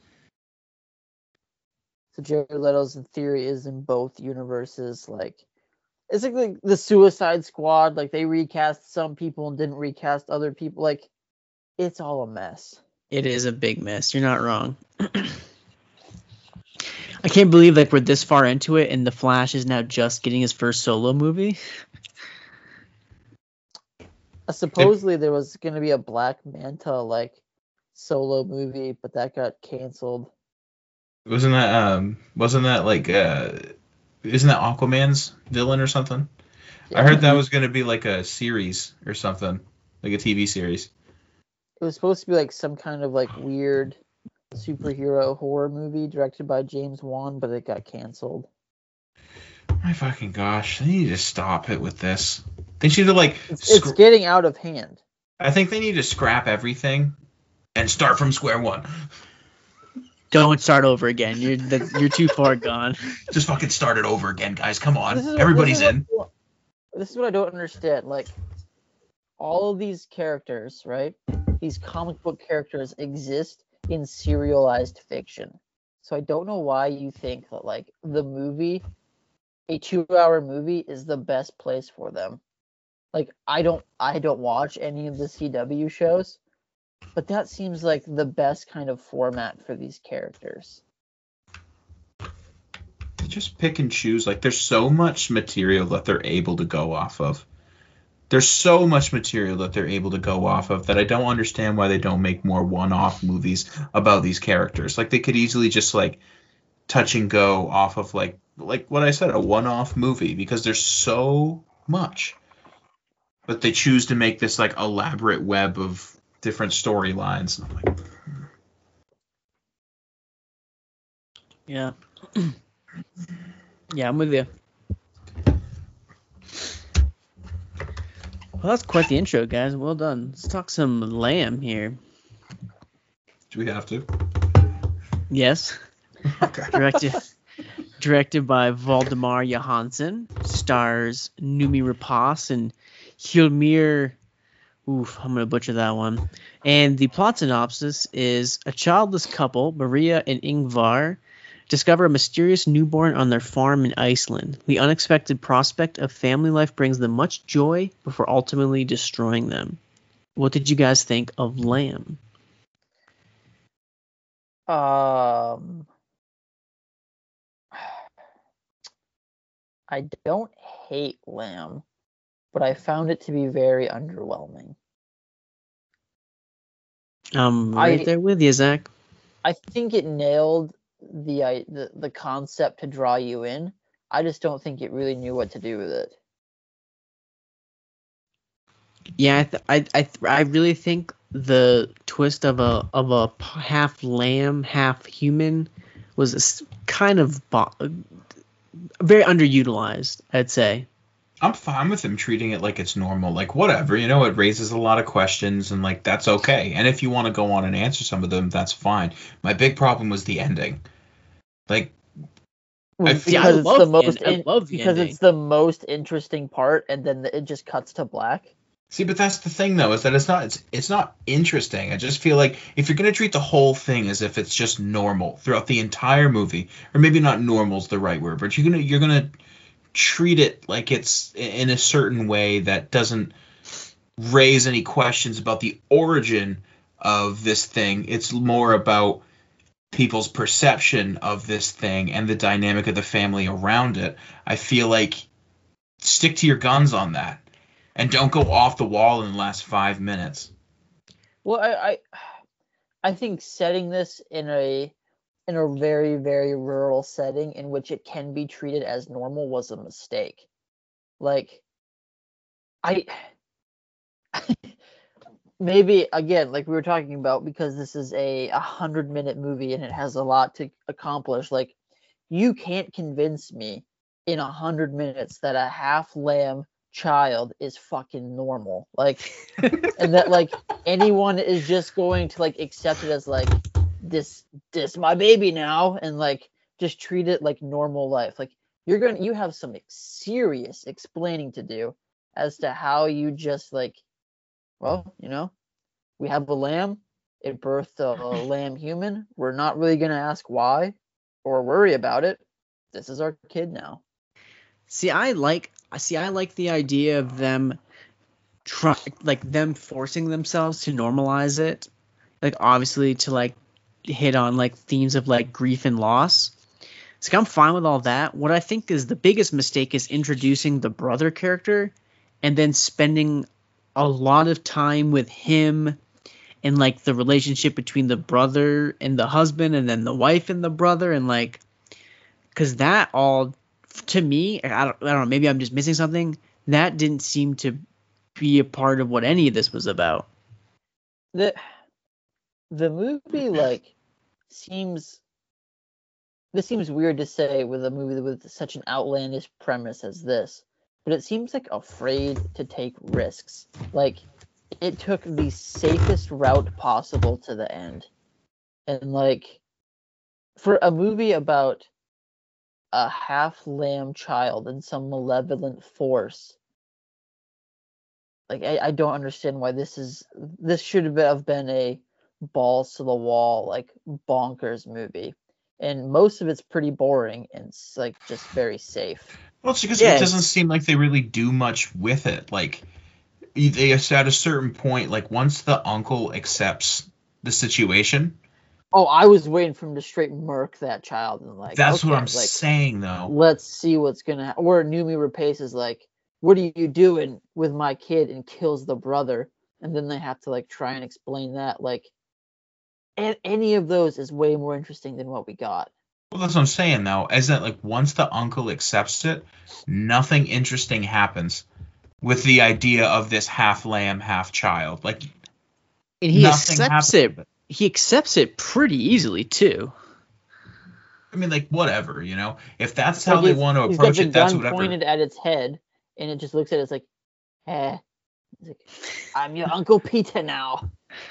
So Jared Leto's in theory is in both universes. Like, it's like the Suicide Squad. Like they recast some people and didn't recast other people. Like, it's all a mess. It is a big mess. You're not wrong. I can't believe like we're this far into it and the Flash is now just getting his first solo movie. Supposedly there was going to be a Black Manta like solo movie, but that got canceled. Wasn't that like isn't that Aquaman's villain or something? I heard that was going to be like a series or something, like a TV series. It was supposed to be like some kind of like weird superhero horror movie directed by James Wan, but it got canceled. My fucking gosh, they need to stop it with this. They should have like. It's getting out of hand. I think they need to scrap everything and start from square one. Don't start over again. You're too far gone. Just fucking start it over again, guys. Come on, This is- everybody's this is in. This is what I don't understand. Like, all of these characters, right? These comic book characters exist in serialized fiction. So I don't know why you think that like the movie, a 2-hour movie, is the best place for them. Like I don't watch any of the CW shows, But that seems like the best kind of format for these characters. They just pick and choose. Like, there's so much material that they're able to go off of. There's so much material that they're able to go off of that I don't understand why they don't make more one-off movies about these characters. Like, they could easily just, like, touch and go off of, like what I said, a one-off movie, because there's so much. But they choose to make this, like, elaborate web of different storylines. And I'm like, Yeah. Yeah, I'm with you. Well, that's quite the intro, guys. Well done. Let's talk some Lamb here. do we have to? Yes. Okay. Directed by Valdemar Johansson. Stars Noomi Rapace and Hilmir. Oof, I'm going to butcher that one. And the plot synopsis is a childless couple, Maria and Ingvar, discover a mysterious newborn on their farm in Iceland. The unexpected prospect of family life brings them much joy before ultimately destroying them. What did you guys think of Lamb? I don't hate Lamb, but I found it to be very underwhelming. I'm right there with you, Zach. I think it nailed the concept to draw you in. I just don't think it really knew what to do with it. Yeah, I really think the twist of a half lamb, half human was kind of very underutilized, I'd say. I'm fine with them treating it like it's normal. Like, whatever, it raises a lot of questions, and, like, that's okay. And if you want to go on and answer some of them, that's fine. My big problem was the ending. Like, Because it's the most interesting part, and then it just cuts to black. See, but that's the thing, though, is that it's not interesting. I just feel like if you're going to treat the whole thing as if it's just normal throughout the entire movie, or maybe not normal's the right word, but you're gonna treat it like it's in a certain way that doesn't raise any questions about the origin of this thing. It's more about people's perception of this thing and the dynamic of the family around it. I feel like stick to your guns on that. And don't go off the wall in the last 5 minutes. Well, I think setting this in a very, very rural setting in which it can be treated as normal was a mistake. Like, maybe, again, like we were talking about, because this is a 100-minute movie and it has a lot to accomplish, like, you can't convince me in 100 minutes that a half lamb child is fucking normal, like, and that, like, anyone is just going to, like, accept it as, like, this my baby now, and, like, just treat it like normal life. Like, you have some serious explaining to do as to how you just, like, well, we have a lamb, it birthed a lamb human, we're not really gonna ask why or worry about it, this is our kid now. See, I like the idea of them them forcing themselves to normalize it, like, obviously to, like, hit on, like, themes of, like, grief and loss. So I'm fine with all that. What I think is the biggest mistake is introducing the brother character and then spending a lot of time with him and, like, the relationship between the brother and the husband and then the wife and the brother, and, like, because that all, to me, I don't know, maybe I'm just missing something. That didn't seem to be a part of what any of this was about. The movie, like, seems weird to say with a movie with such an outlandish premise as this, but it seems, like, afraid to take risks. Like, it took the safest route possible to the end. And, like, for a movie about a half-lamb child and some malevolent force, like, I don't understand why this should have been a balls to the wall, like, bonkers movie. And most of it's pretty boring and it's, like, just very safe. Well, it's because it doesn't seem like they really do much with it. Like, they said at a certain point, like once the uncle accepts the situation, Oh, I was waiting for him to straight murk that child and like. that's what okay, I'm like, saying though. let's see what's gonna happen. Or Numi Rapace is like, what are you doing with my kid, and kills the brother, and then they have to like try and explain that. Like, any of those is way more interesting than what we got. Well, that's what I'm saying though, is that like once the uncle accepts it, nothing interesting happens with the idea of this half lamb, half child. Like, And he nothing accepts happens. it. He accepts it pretty easily too. I mean, like, whatever, you know? If that's It's how like they he's- want to he's approach got the it, that's gun whatever. pointed at its head, and it just looks at it. It's like, He's like, I'm your Uncle Peter now.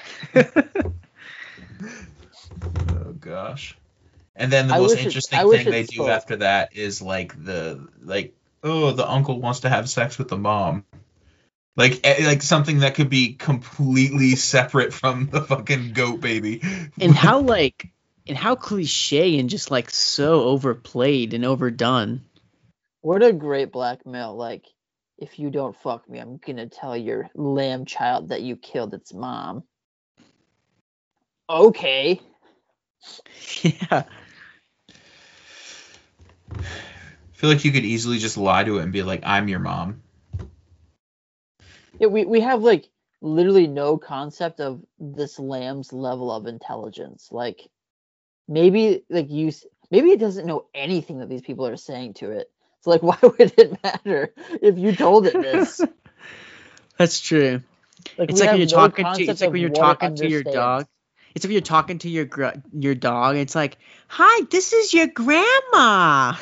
Oh, gosh. And then the I most wish it- interesting I wish thing it they do spoke. after that is, like, the uncle wants to have sex with the mom. Like something that could be completely separate from the fucking goat baby. And how cliche and just like so overplayed and overdone. What a great blackmail. Like, if you don't fuck me, I'm gonna tell your lamb child that you killed its mom. Okay. Yeah. I feel like you could easily just lie to it and be like, I'm your mom. Yeah, we have like literally no concept of this lamb's level of intelligence. Like, maybe maybe it doesn't know anything that these people are saying to it. So like, why would it matter if you told it this? That's true. Like, It's we like when have you're no talking to concept it's like of when you're what it talking to your understands. dog. It's like when you're talking to your dog. It's like, "Hi, this is your grandma.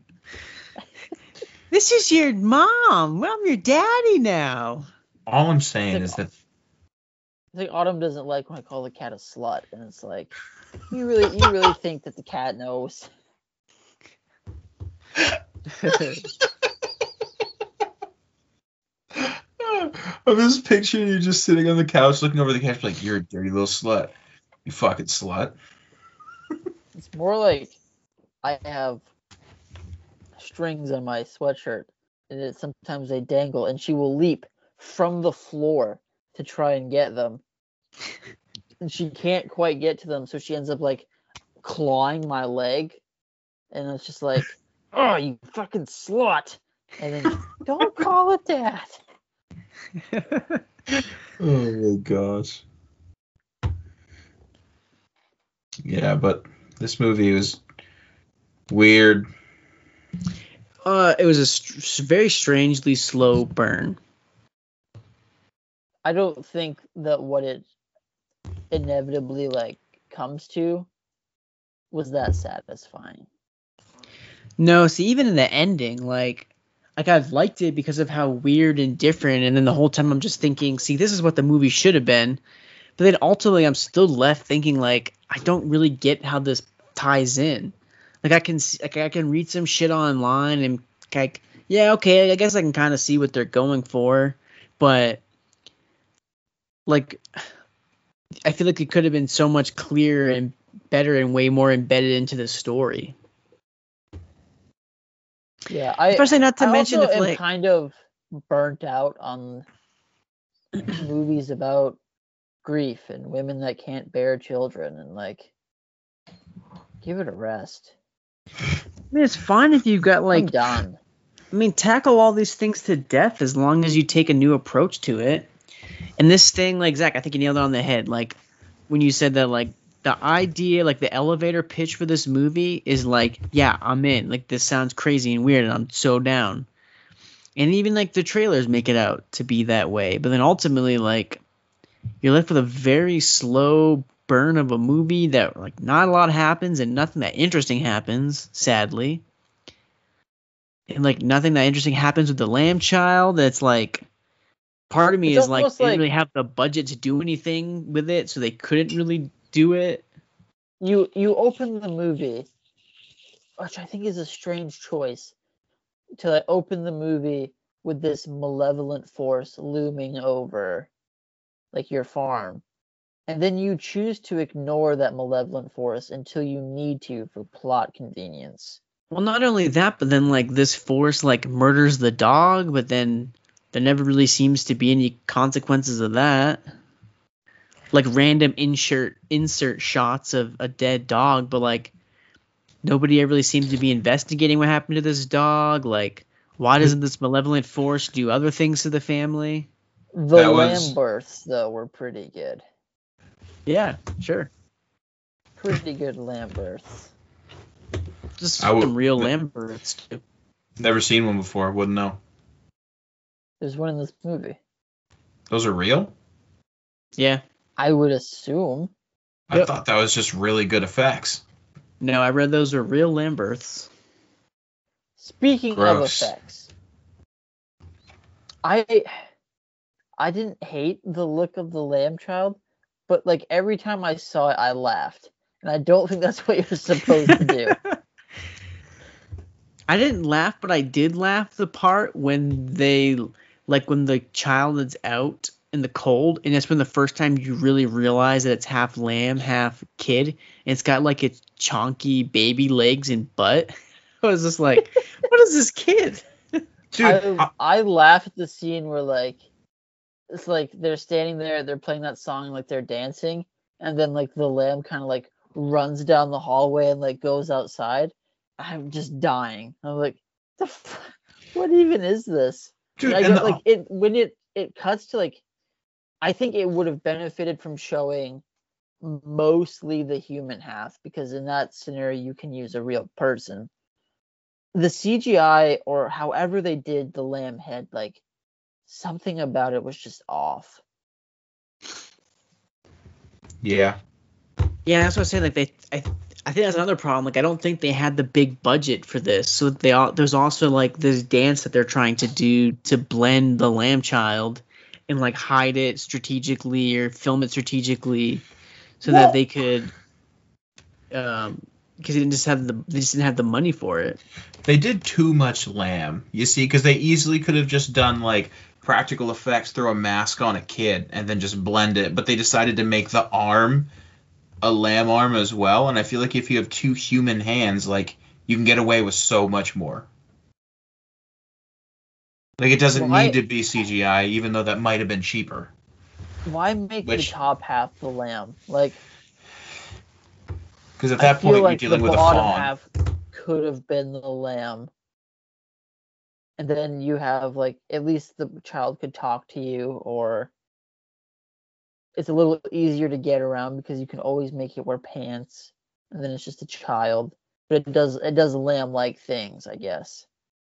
This is your mom. Well, I'm your daddy now." All I'm saying It's is like- that I think Autumn doesn't like when I call the cat a slut, and it's like, you really think that the cat knows? I'm just picturing you just sitting on the couch looking over the couch like, you're a dirty little slut. You fucking slut. It's more like I have strings on my sweatshirt, and sometimes they dangle, and she will leap from the floor to try and get them, and she can't quite get to them, so she ends up like clawing my leg, and it's just like, oh, you fucking slut, and then don't call it that. Oh my gosh. Yeah, but this movie was weird. It was a very strangely slow burn. I don't think that what it inevitably like comes to was that satisfying. No, see, even in the ending, like I've liked it because of how weird and different, and then the whole time I'm just thinking, see, this is what the movie should have been. But then ultimately, I'm still left thinking, like, I don't really get how this ties in. Like, I can read some shit online and like, yeah, okay, I guess I can kind of see what they're going for, but like, I feel like it could have been so much clearer and better and way more embedded into the story. Yeah, Especially not to mention also if am like kind of burnt out on movies about grief and women that can't bear children, and like, give it a rest. I mean, it's fine if you've got I'm like done. I mean, tackle all these things to death as long as you take a new approach to it. And this thing, like, Zach, I think you nailed it on the head. Like, when you said that, like, the idea, like, the elevator pitch for this movie is like, yeah, I'm in. Like, this sounds crazy and weird, and I'm so down. And even, like, the trailers make it out to be that way. But then ultimately, like, you're left with a very slow burn of a movie that, like, not a lot happens and nothing that interesting happens, sadly. And like nothing that interesting happens with the lamb child. That's like part of me It's is like almost they didn't like- really have the budget to do anything with it, so they couldn't really do it. You open the movie, which I think is a strange choice, to like, open the movie with this malevolent force looming over like your farm. And then you choose to ignore that malevolent force until you need to for plot convenience. Well, not only that, but then like this force like murders the dog, but then there never really seems to be any consequences of that. Like random insert shots of a dead dog, but like nobody ever really seems to be investigating what happened to this dog. Like, why doesn't this malevolent force do other things to the family? The That lamb was- births, though, were pretty good. Yeah, sure. Pretty good lamb births. Just I would- some real lamb births too. Never seen one before. Wouldn't know. There's one in this movie. Those are real? Yeah. I would assume. I Yep. thought that was just really good effects. No, I read those were real lamb births. Speaking of Gross. effects, I didn't hate the look of the lamb child, but like every time I saw it, I laughed, and I don't think that's what you're supposed to do. I didn't laugh, but I did laugh the part when when the child is out in the cold, and that's when the first time you really realize that it's half lamb, half kid, and it's got like its chonky baby legs and butt. I was just like, what is this kid? Dude, I laughed at the scene where like it's like they're standing there, they're playing that song, like they're dancing, and then like the lamb kind of like runs down the hallway and like goes outside. I'm just dying. I'm like, what even is this? dude, And I and don't, like it when it cuts to like, I think it would have benefited from showing mostly the human half, because in that scenario you can use a real person. The CGI or however they did the lamb head, like something about it was just off. yeah. Yeah, that's what I was saying. Like I think that's another problem. Like I don't think they had the big budget for this. So there's also like this dance that they're trying to do to blend the lamb child and like hide it strategically or film it strategically, so that they could, because they just didn't have the money for it. They did too much lamb, you see, because they easily could have just done like practical effects, throw a mask on a kid, and then just blend it. But they decided to make the arm a lamb arm as well. And I feel like if you have two human hands, like you can get away with so much more. Like it doesn't Why- need to be CGI, even though that might have been cheaper. Why make the Which- top half the lamb? Like Because at I that feel point like you're dealing the with a bottom fawn. half could have been the lamb, and then you have like at least the child could talk to you, or it's a little easier to get around because you can always make it wear pants, and then it's just a child. But it does lamb-like things, I guess.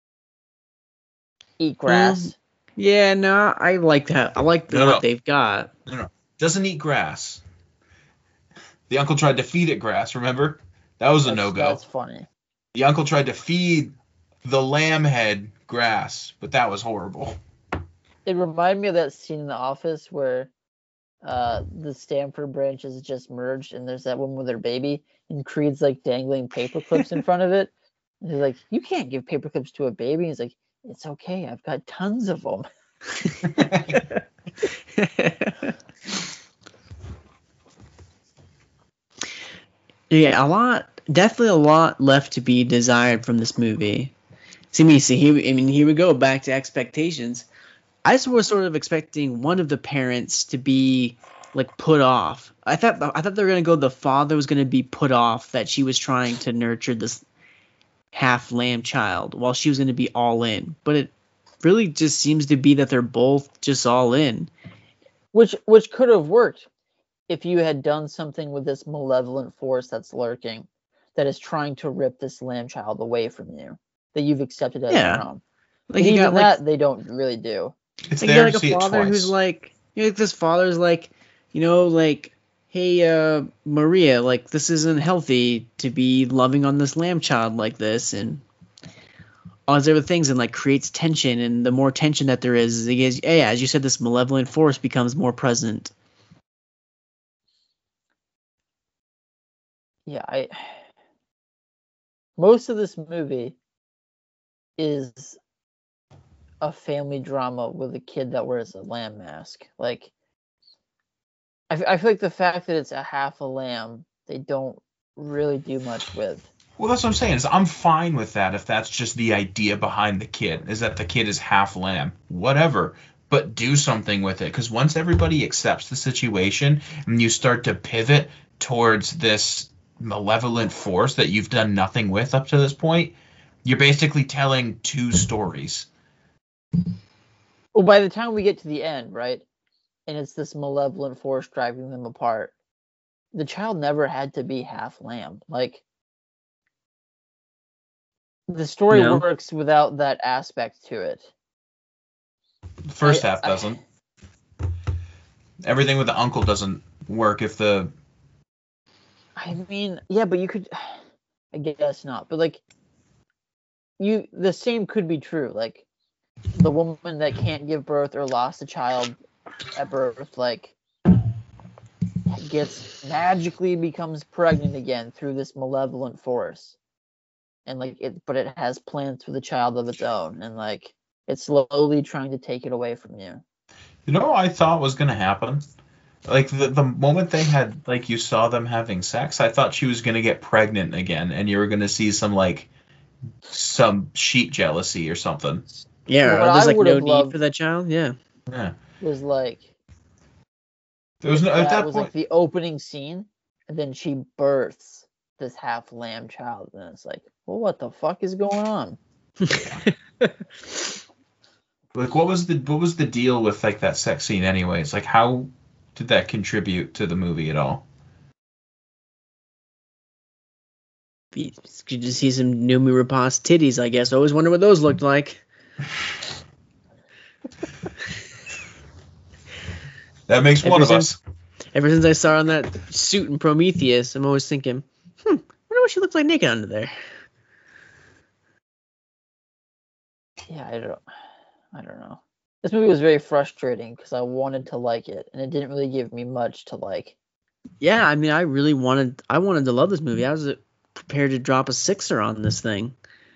Eat grass. Yeah, no, I like that. I like No, what no. they've got. Doesn't eat grass. The uncle tried to feed it grass, remember? That was a no-go. That's funny. The uncle tried to feed the lamb head grass, but that was horrible. It reminded me of that scene in The Office where the Stanford branch is just merged, and there's that woman with her baby, and Creed's like dangling paper clips in front of it. And he's like, "You can't give paper clips to a baby." He's like, "It's okay, I've got tons of them." Yeah, definitely a lot left to be desired from this movie. Here we go back to expectations. I just was sort of expecting one of the parents to be like put off. I thought they were gonna go. The father was gonna be put off that she was trying to nurture this half lamb child, while she was gonna be all in. But it really just seems to be that they're both just all in. Which could have worked if you had done something with this malevolent force that's lurking, that is trying to rip this lamb child away from you, that you've accepted as your own. Like And you even got like that they don't really do. It's like, there you to got see like a it father twice. who's like, this father's like, like, hey, Maria, like this isn't healthy to be loving on this lamb child like this, and all these other things, and like creates tension, and the more tension that there is, as you said, this malevolent force becomes more present. Yeah, most of this movie is a family drama with a kid that wears a lamb mask. Like, I feel like the fact that it's a half a lamb, they don't really do much with. Well, that's what I'm saying. Is I'm fine with that if that's just the idea behind the kid. Is that the kid is half lamb, whatever. But do something with it, because once everybody accepts the situation and you start to pivot towards this malevolent force that you've done nothing with up to this point, you're basically telling two stories. Well, by the time we get to the end, right, and it's this malevolent force driving them apart, the child never had to be half lamb. Like, the story works without that aspect to it. The first half doesn't. Everything with the uncle doesn't work if the... I mean, yeah, but you could... I guess not. But, like, the same could be true. Like, the woman that can't give birth or lost a child at birth, like, magically becomes pregnant again through this malevolent force. And, like, but it has plans for the child of its own. And, like, it's slowly trying to take it away from you. You know what I thought was going to happen? Like, the moment they had, like, you saw them having sex, I thought she was going to get pregnant again, and you were going to see some sheep jealousy or something. Yeah, What there's, I like, no would've need loved- for that child, yeah. Yeah. Was, like, There was no, at that was, point... like, the opening scene, and then she births this half lamb child, and it's like, well, what the fuck is going on? Like, what was the deal with, like, that sex scene anyways? Like, how did that contribute to the movie at all? You could just see some Noomi Rapace titties, I guess. I always wonder what those looked like. That makes one of us. Ever since I saw her on that suit in Prometheus, I'm always thinking, I wonder what she looks like naked under there. Yeah, I don't know. This movie was very frustrating because I wanted to like it, and it didn't really give me much to like. Yeah, I mean, I wanted to love this movie. I was prepared to drop a 6er on this thing.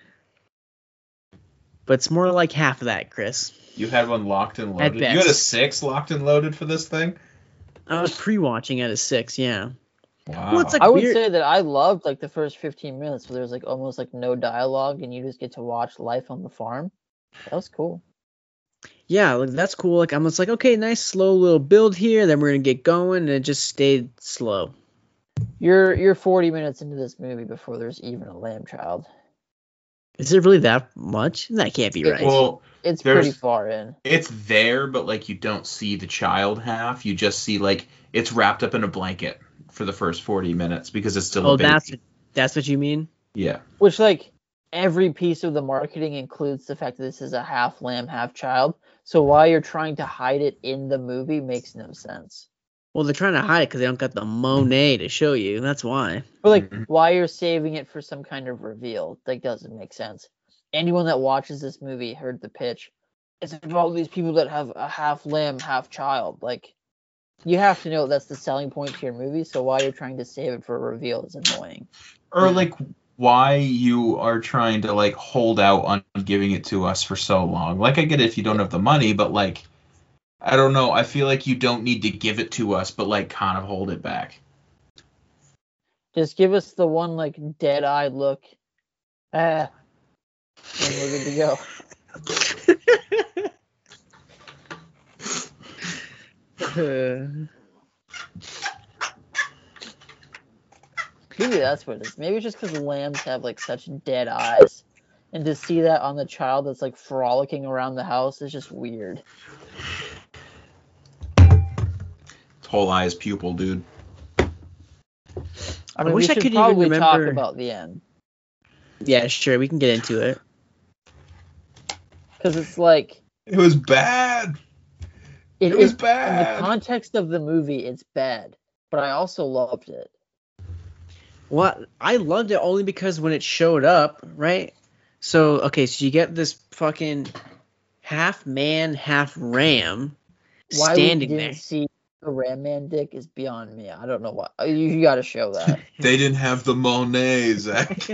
But it's more like half of that, Chris. You had one locked and At loaded. best. You had a 6 locked and loaded for this thing? I was pre-watching at a 6, yeah. Wow. Well, it's like I would weird. say that I loved like the first 15 minutes where there's like almost like no dialogue and you just get to watch life on the farm. That was cool. Yeah, like that's cool. Like I'm just like, okay, nice slow little build here, then we're gonna get going, and it just stayed slow. You're 40 minutes into this movie before there's even a lamb child. Is it really that much? That can't be right. Well, It's there's- pretty far in. it's there, but, like, you don't see the child half. You just see, like, it's wrapped up in a blanket for the first 40 minutes because it's still a baby. That's what you mean? Yeah. Which, like, every piece of the marketing includes the fact that this is a half lamb, half child. So why you're trying to hide it in the movie makes no sense. Well, they're trying to hide it because they don't got the Monet to show you. That's why. But, like, Mhm. why you're saving it for some kind of reveal, like, doesn't make sense. Anyone that watches this movie heard the pitch. It's about these people that have a half lamb, half child. Like, you have to know that's the selling point to your movie, so why you're trying to save it for a reveal is annoying. Or, like, why you are trying to, like, hold out on giving it to us for so long. Like, I get it if you don't have the money, but, like, I don't know. I feel like you don't need to give it to us, but, like, kind of hold it back. Just give us the one, like, dead-eyed look. And we're good to go. Maybe that's what it is. Maybe it's just because lambs have, like, such dead eyes. And to see that on the child that's, like, frolicking around the house is just weird. Its whole eye is pupil, dude. I mean, wish we I should could even probably talk remember- about the end. Yeah, sure. We can get into it. Because it's like... It was bad. It was bad. In the context of the movie, it's bad. But I also loved it. Well, I loved it only because when it showed up, right? So, okay, so you get this fucking half man, half ram Why standing we there. didn't see a Ram Man dick is beyond me. I don't know why. You got to show that. They didn't have the Monet, Zach.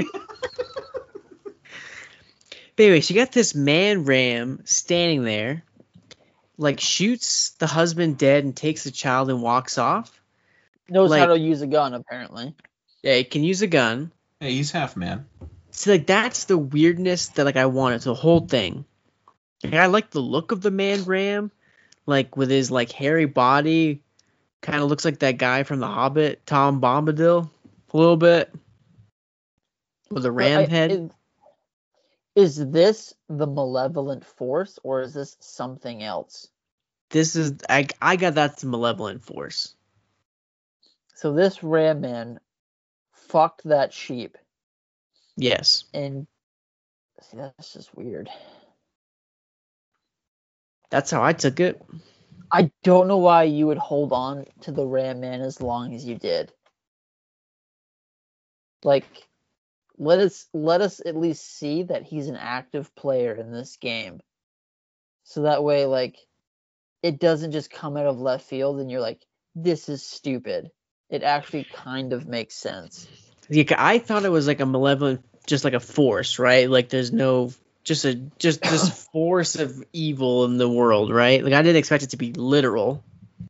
But anyway, so you got this man ram standing there, like shoots the husband dead and takes the child and walks off. Knows Like- how to use a gun, apparently. Yeah, it can use a gun. Hey, he's half man. So like that's the weirdness that like I wanted. It's the whole thing. Like, I like the look of the man ram, like with his like hairy body, kind of looks like that guy from The Hobbit, Tom Bombadil, a little bit, with a ram head. Is this the malevolent force, or is this something else? This is I got that's the malevolent force. So this ram man fucked that sheep. Yes. And see, that's just weird. That's how I took it. I don't know why you would hold on to the ram man as long as you did. Like, let us at least see that he's an active player in this game. So that way, like, it doesn't just come out of left field and you're like, this is stupid. It actually kind of makes sense. Yeah, I thought it was like a malevolent, just like a force, right? Like there's no just this force of evil in the world, right? Like I didn't expect it to be literal.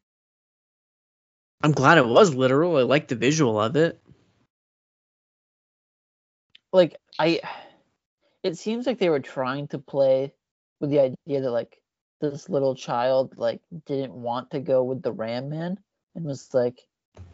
I'm glad it was literal. I like the visual of it. Like it seems like they were trying to play with the idea that like this little child like didn't want to go with the ram man and was like,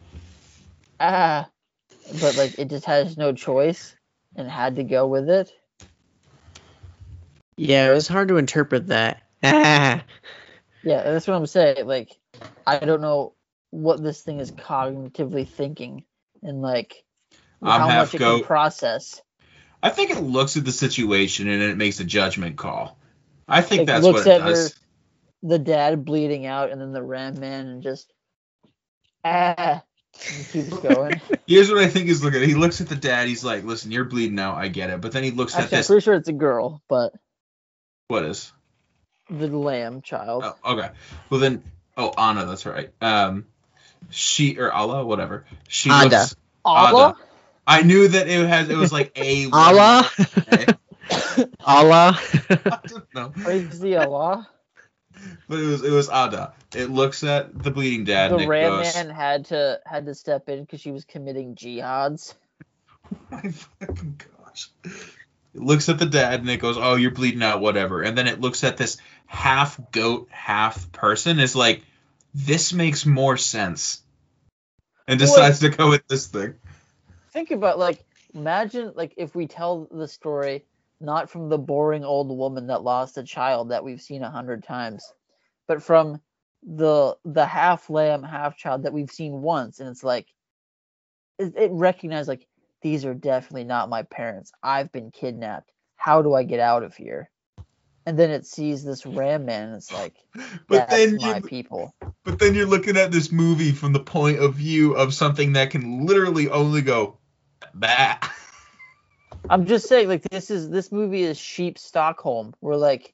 but like it just has no choice and had to go with it. Yeah, it was hard to interpret that. Yeah, that's what I'm saying. Like, I don't know what this thing is cognitively thinking and like how much it can process. I think it looks at the situation and it makes a judgment call. I think like, that's looks what it at does. The dad bleeding out and then the ram man and just and keeps going. Here's what I think he's looking at. He looks at the dad. He's like, listen, you're bleeding out. I get it. But then he looks at this. I'm pretty sure it's a girl, but. What is? The lamb child. Oh, okay. Well then, Anna, that's right. She or Allah, whatever. She Ada. looks. Allah? Ada. I knew that it was like a. Allah. Allah. I don't know. Praise the Allah. But it was Ada. It looks at the bleeding dad. The and ram goes, man had to step in because she was committing jihads. My fucking gosh. It looks at the dad and it goes, oh, you're bleeding out, whatever. And then it looks at this half goat, half person. Is like, this makes more sense. And decides to go with this thing. Think about, like, imagine, like, if we tell the story not from the boring old woman that lost a child that we've seen 100 times, but from the half lamb, half child that we've seen once. And it's like, it recognized, like, these are definitely not my parents. I've been kidnapped. How do I get out of here? And then it sees this ram man and it's like, that's my people. But then you're looking at this movie from the point of view of something that can literally only go, bah. I'm just saying, like, this movie is Sheep Stockholm. Where, like,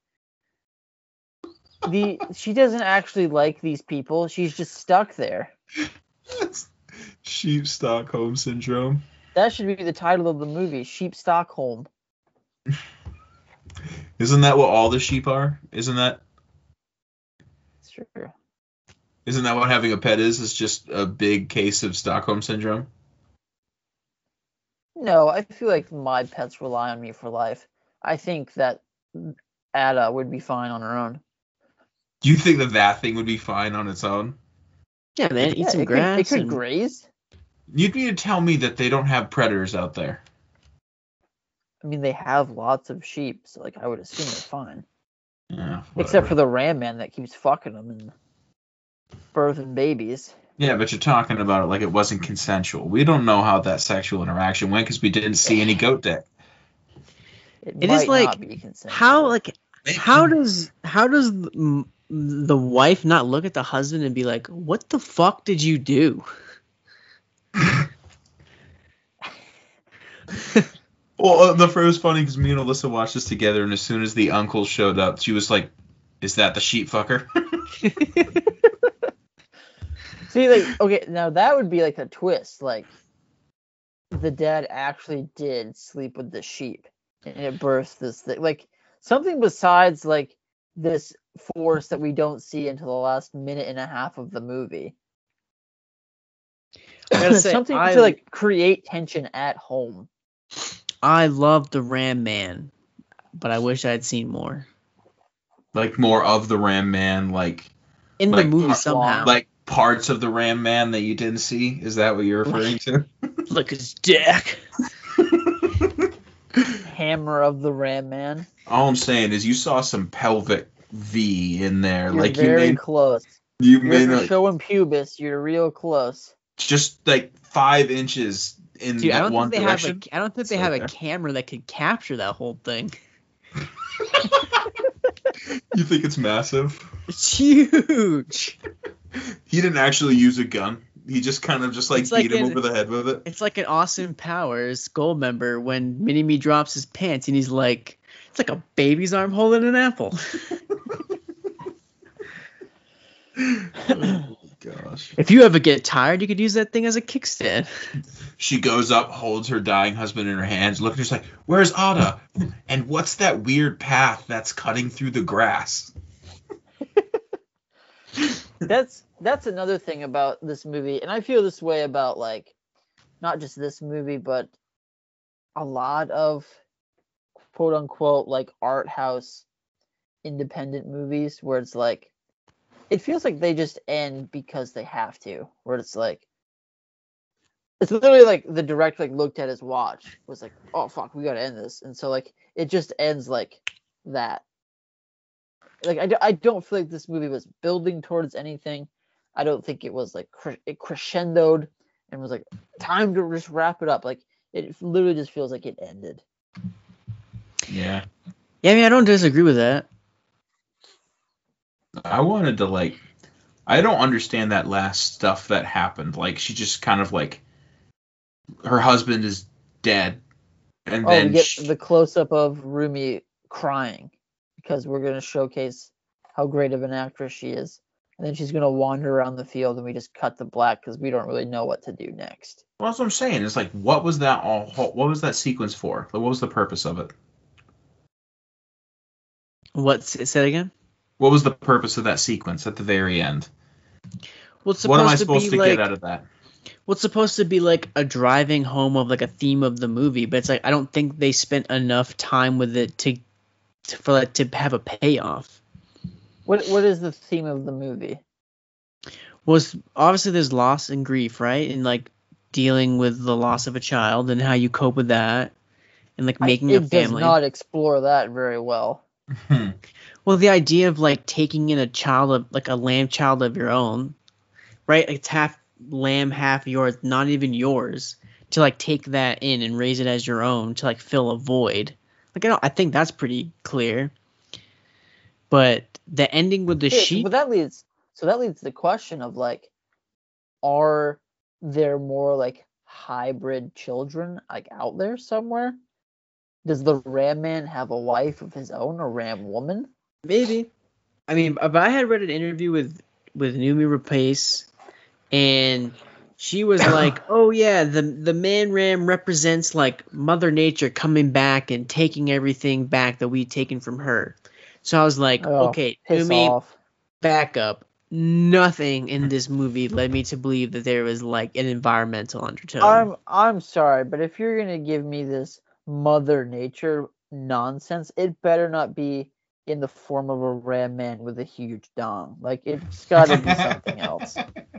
she doesn't actually like these people. She's just stuck there. Sheep Stockholm Syndrome. That should be the title of the movie, Sheep Stockholm. Isn't that what all the sheep are? Isn't that? Sure. Isn't that what having a pet is? It's just a big case of Stockholm Syndrome? No, I feel like my pets rely on me for life. I think that Ada would be fine on her own. Do you think that thing would be fine on its own? Yeah, man, eat some grass. It could graze. You'd need to tell me that they don't have predators out there. I mean, they have lots of sheep, so like I would assume they're fine. Yeah, except for the ram man that keeps fucking them and birthing babies. Yeah, but you're talking about it like it wasn't consensual. We don't know how that sexual interaction went because we didn't see any goat dick. It is like not be how does the wife not look at the husband and be like, what the fuck did you do? Well, the first was funny because me and Alyssa watched this together, and as soon as the uncle showed up, she was like, "Is that the sheep fucker?" See, like, okay, now that would be like a twist. Like, the dad actually did sleep with the sheep, and it birthed this thing. Like, something besides like this force that we don't see until the last minute and a half of the movie. I gotta say, something to like create tension at home. I love the Ram Man, but I wish I had seen more Like more of the Ram Man, like in the Like, movie par- somehow. like parts of the Ram Man that you didn't see. Is that what you're referring to? Look at his dick. Hammer of the Ram Man. All I'm saying is you saw some pelvic V in there. You're Like very close. you You're made like, showing pubis. You're real close. just like 5 inches in Dude, I that don't one think they direction. have I don't think they It's have right a there. camera that could capture that whole thing. You think it's massive? It's huge. He didn't actually use a gun. He just kind of just like It's like beat him in- over the head with it. It's like an Austin Powers Gold member when Mini-Me drops his pants and he's like, it's like a baby's arm holding an apple. Oh, gosh. If you ever get tired, you could use that thing as a kickstand. She goes up, holds her dying husband in her hands, looking just like, "Where's Ada? And what's that weird path that's cutting through the grass?" That's another thing about this movie, and I feel this way about like not just this movie, but a lot of quote unquote like art house independent movies where it's like it feels like they just end because they have to, where it's like it's literally like the director like looked at his watch, was like, oh fuck, we gotta end this, and so like it just ends like that. Like I don't feel like this movie was building towards anything. I don't think it was like it crescendoed and was like time to just wrap it up. Like it literally just feels like it ended. Yeah. Yeah, I mean, I don't disagree with that. I wanted to like, I don't understand that last stuff that happened. Like she just kind of like, her husband is dead, and Oh, we then get the close up of Rumi crying because we're gonna showcase how great of an actress she is, and then she's gonna wander around the field, and we just cut to black because we don't really know what to do next. well, that's what I'm saying. It's like, what was that all? What was that sequence for? Like, what was the purpose of it? Say that again? What was the purpose of that sequence at the very end? Well, it's What am I supposed supposed be to like, get out of that? well, it's supposed to be like a driving home of like a theme of the movie, but it's like I don't think they spent enough time with it for like to have a payoff. What is the theme of the movie? Was obviously there's loss and grief, right? And like dealing with the loss of a child and how you cope with that, and like making a It does family. not explore that very well. Well, the idea of like taking in a child of like a lamb child of your own, right? It's half lamb, half yours, not even yours, to like take that in and raise it as your own to like fill a void. Like I think that's pretty clear. But the ending with the Yeah, sheep, but that leads to the question of like, are there more like hybrid children like out there somewhere? Does the Ram Man have a wife of his own, a Ram woman? maybe. I mean, if I had read an interview with Numi Rapace, and she was like, "Oh yeah, the man ram represents like Mother Nature coming back and taking everything back that we'd taken from her." So I was like, Oh, "Okay, piss Numi, off. back up." Nothing in this movie led me to believe that there was like an environmental undertone. I'm sorry, but if you're gonna give me this Mother Nature nonsense, it better not be in the form of a Ram Man with a huge dong. Like it's gotta be something else.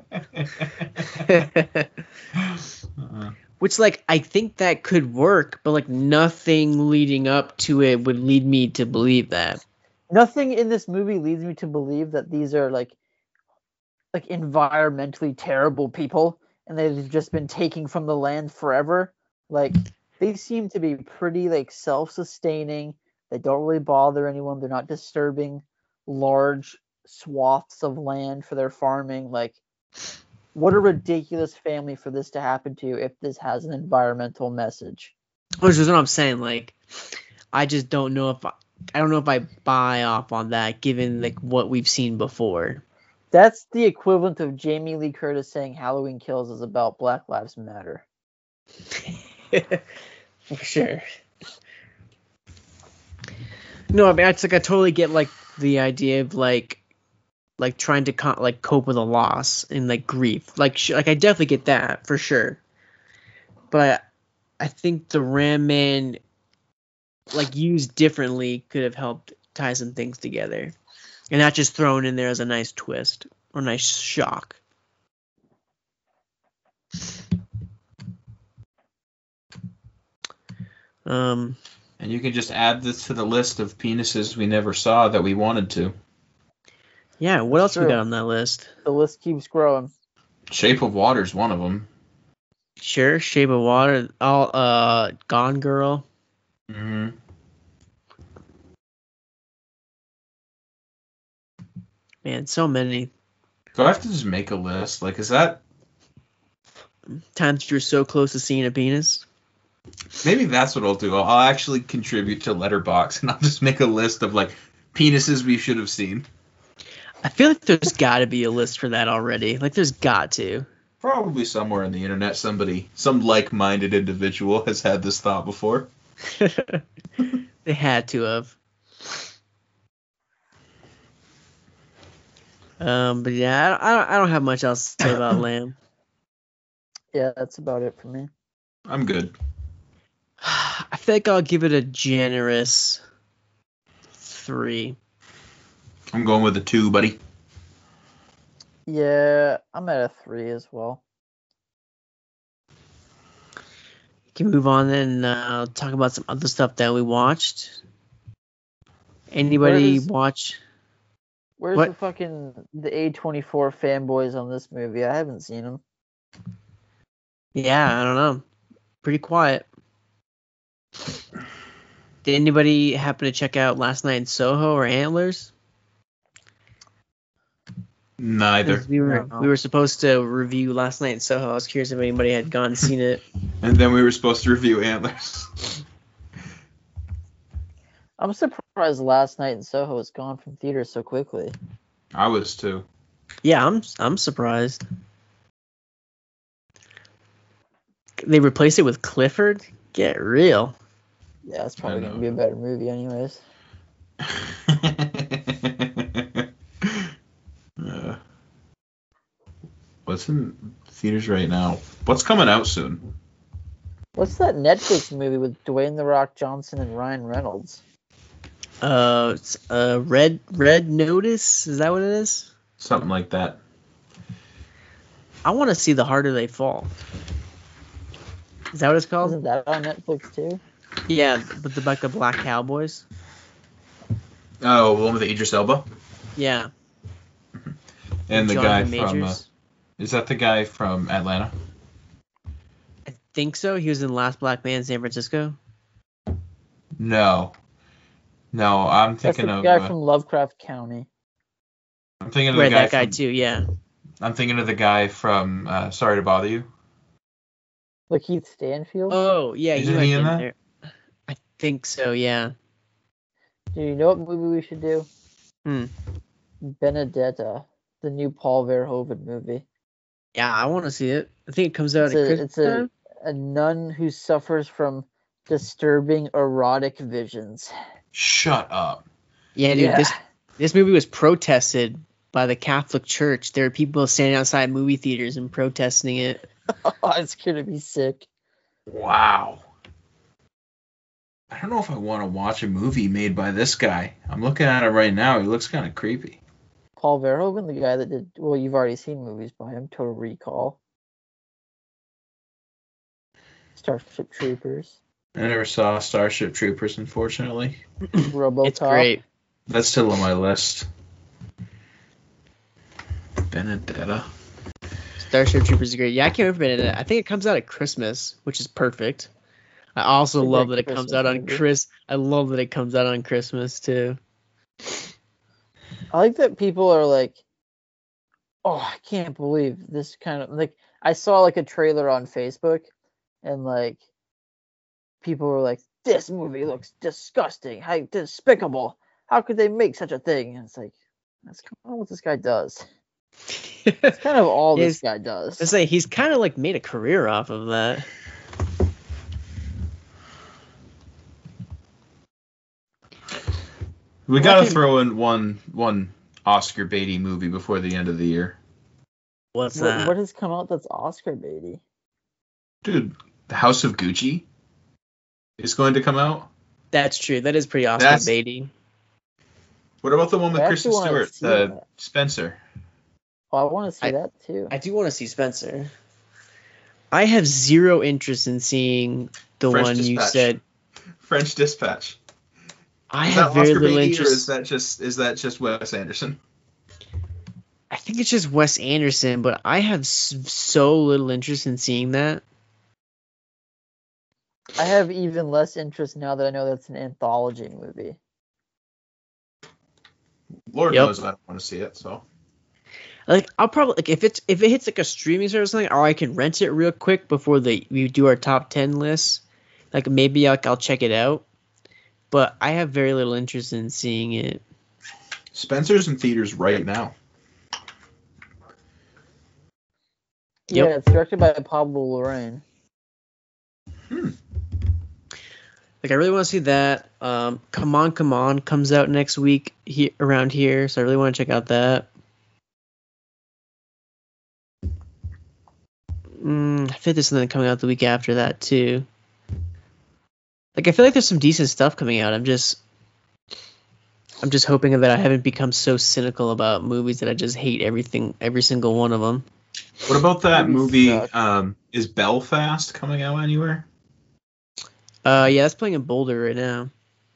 Which, like, I think that could work, but like nothing leading up to it would lead me to believe that. Nothing in this movie leads me to believe that these are like environmentally terrible people and they've just been taking from the land forever. Like they seem to be pretty like self-sustaining. They don't really bother anyone. They're not disturbing large swaths of land for their farming. Like what a ridiculous family for this to happen to if this has an environmental message. Which is what I'm saying. Like, I just don't know if I don't know if I buy off on that, given like what we've seen before. That's the equivalent of Jamie Lee Curtis saying Halloween Kills is about Black Lives Matter. For sure. No, I mean, it's like I totally get like the idea of like trying to cope with a loss and like grief. Like I definitely get that for sure. But I think the Ram Man, like used differently, could have helped tie some things together, and not just thrown in there as a nice twist or nice shock. And you can just add this to the list of penises we never saw that we wanted to. Yeah, what else we True. got on that list? The list keeps growing. Shape of Water's one of them. Sure, Shape of Water, all Gone Girl. Mm-hmm. Man, so many Do I have to just make a list? Like, is that... times you're so close to seeing a penis. Maybe that's what I'll do. I'll actually contribute to Letterboxd, and I'll just make a list of, like, penises we should have seen. I feel like there's got to be a list for that already. Like, there's got to. Probably somewhere on the internet, some like-minded individual has had this thought before. They had to have. But yeah, I don't have much else to say about Lamb. Yeah, that's about it for me. I'm good. I think I'll give it a generous 3. I'm going with a 2, buddy. Yeah, I'm at a 3 as well. You can move on and talk about some other stuff that we watched. Anybody watch? Where's What? the A24 fanboys on this movie? I haven't seen them. Yeah, I don't know. Pretty quiet. Did anybody happen to check out Last Night in Soho or Antlers? Neither. 'Cause we were supposed to review Last Night in Soho. I was curious if anybody had gone and seen it. And then we were supposed to review Antlers. I'm surprised Last Night in Soho was gone from theaters so quickly. I was too. Yeah, I'm surprised. They replaced it with Clifford? Get real. Yeah, it's probably I going to know. be a better movie anyways. What's in theaters right now? What's coming out soon? What's that Netflix movie with Dwayne The Rock Johnson and Ryan Reynolds? It's, Red Notice? Is that what it is? Something like that. I want to see The Harder They Fall. Is that what it's called? Isn't that on Netflix too? Yeah, with the Black Cowboys. Oh, the one with Idris Elba? Yeah. And the guy Jonathan from... Majors. is that the guy from Atlanta? I think so. He was in Last Black Man in San Francisco. No. No, I'm That's thinking the of... guy from Lovecraft County. I'm thinking of Right, the guy that guy from, too, yeah. I'm thinking of the guy from Sorry to Bother You. Lakeith Stanfield? Oh, yeah, Isn't he might he be in in that? there. I think so, yeah. Do you know what movie we should do? Hmm. Benedetta, the new Paul Verhoeven movie. Yeah, I want to see it. I think it comes out at Christmas It's time. a nun who suffers from disturbing erotic visions. Shut up. Yeah, dude, Yeah. this movie was protested by the Catholic Church. There are people standing outside movie theaters and protesting it. It's gonna be sick. Wow. I don't know if I want to watch a movie made by this guy. I'm looking at it right now. He looks kind of creepy. Paul Verhoeven, the guy that did, well, you've already seen movies by him. Total Recall, Starship Troopers, I never saw Starship Troopers, unfortunately. RoboCop. It's great. That's still on my list. Benedetta. Starship Troopers is great. Yeah, I can't remember it. I think it comes out at Christmas, which is perfect. I also It's a love great that it comes Christmas out on movie. I love that it comes out on Christmas too. I like that people are like, oh, I can't believe this kind of, like, I saw like a trailer on Facebook and like people were like, this movie looks disgusting. How despicable. How could they make such a thing? And it's like, that's kind of what this guy does. It's kind of all Yeah, this guy does. It's like he's kind of like made a career off of that. We got to Fucking- throw in one Oscar Beatty movie before the end of the year. What's that? What has come out that's Oscar baity? Dude, The House of Gucci? is going to come out. That's true. That is pretty Oscar That's- baity. What about the one with I Kristen actually wanna Stewart, see the that. Spencer? Oh, I want to see that too. I do want to see Spencer. I have zero interest in seeing the French one you Dispatch. said. French Dispatch. I Is have that very Oscar little baity, interest. or is that just Wes Anderson? I think it's just Wes Anderson, but I have so little interest in seeing that. I have even less interest now that I know that's an anthology movie. Lord Yep. knows I don't want to see it. So Like I'll probably like if it hits like a streaming service or something, or I can rent it real quick before we do our top 10 list. Like maybe I'll check it out, but I have very little interest in seeing it. Spencer's in theaters right now. Yep. Yeah, it's directed by Pablo Larraín. Like I really want to see that. Come on comes out next week around here, so I really want to check out that. I feel like there's something coming out the week after that too. Like I feel like there's some decent stuff coming out. I'm just hoping that I haven't become so cynical about movies that I just hate every single one of them. What about that movie? Suck. Is Belfast coming out anywhere? Yeah, that's playing in Boulder right now.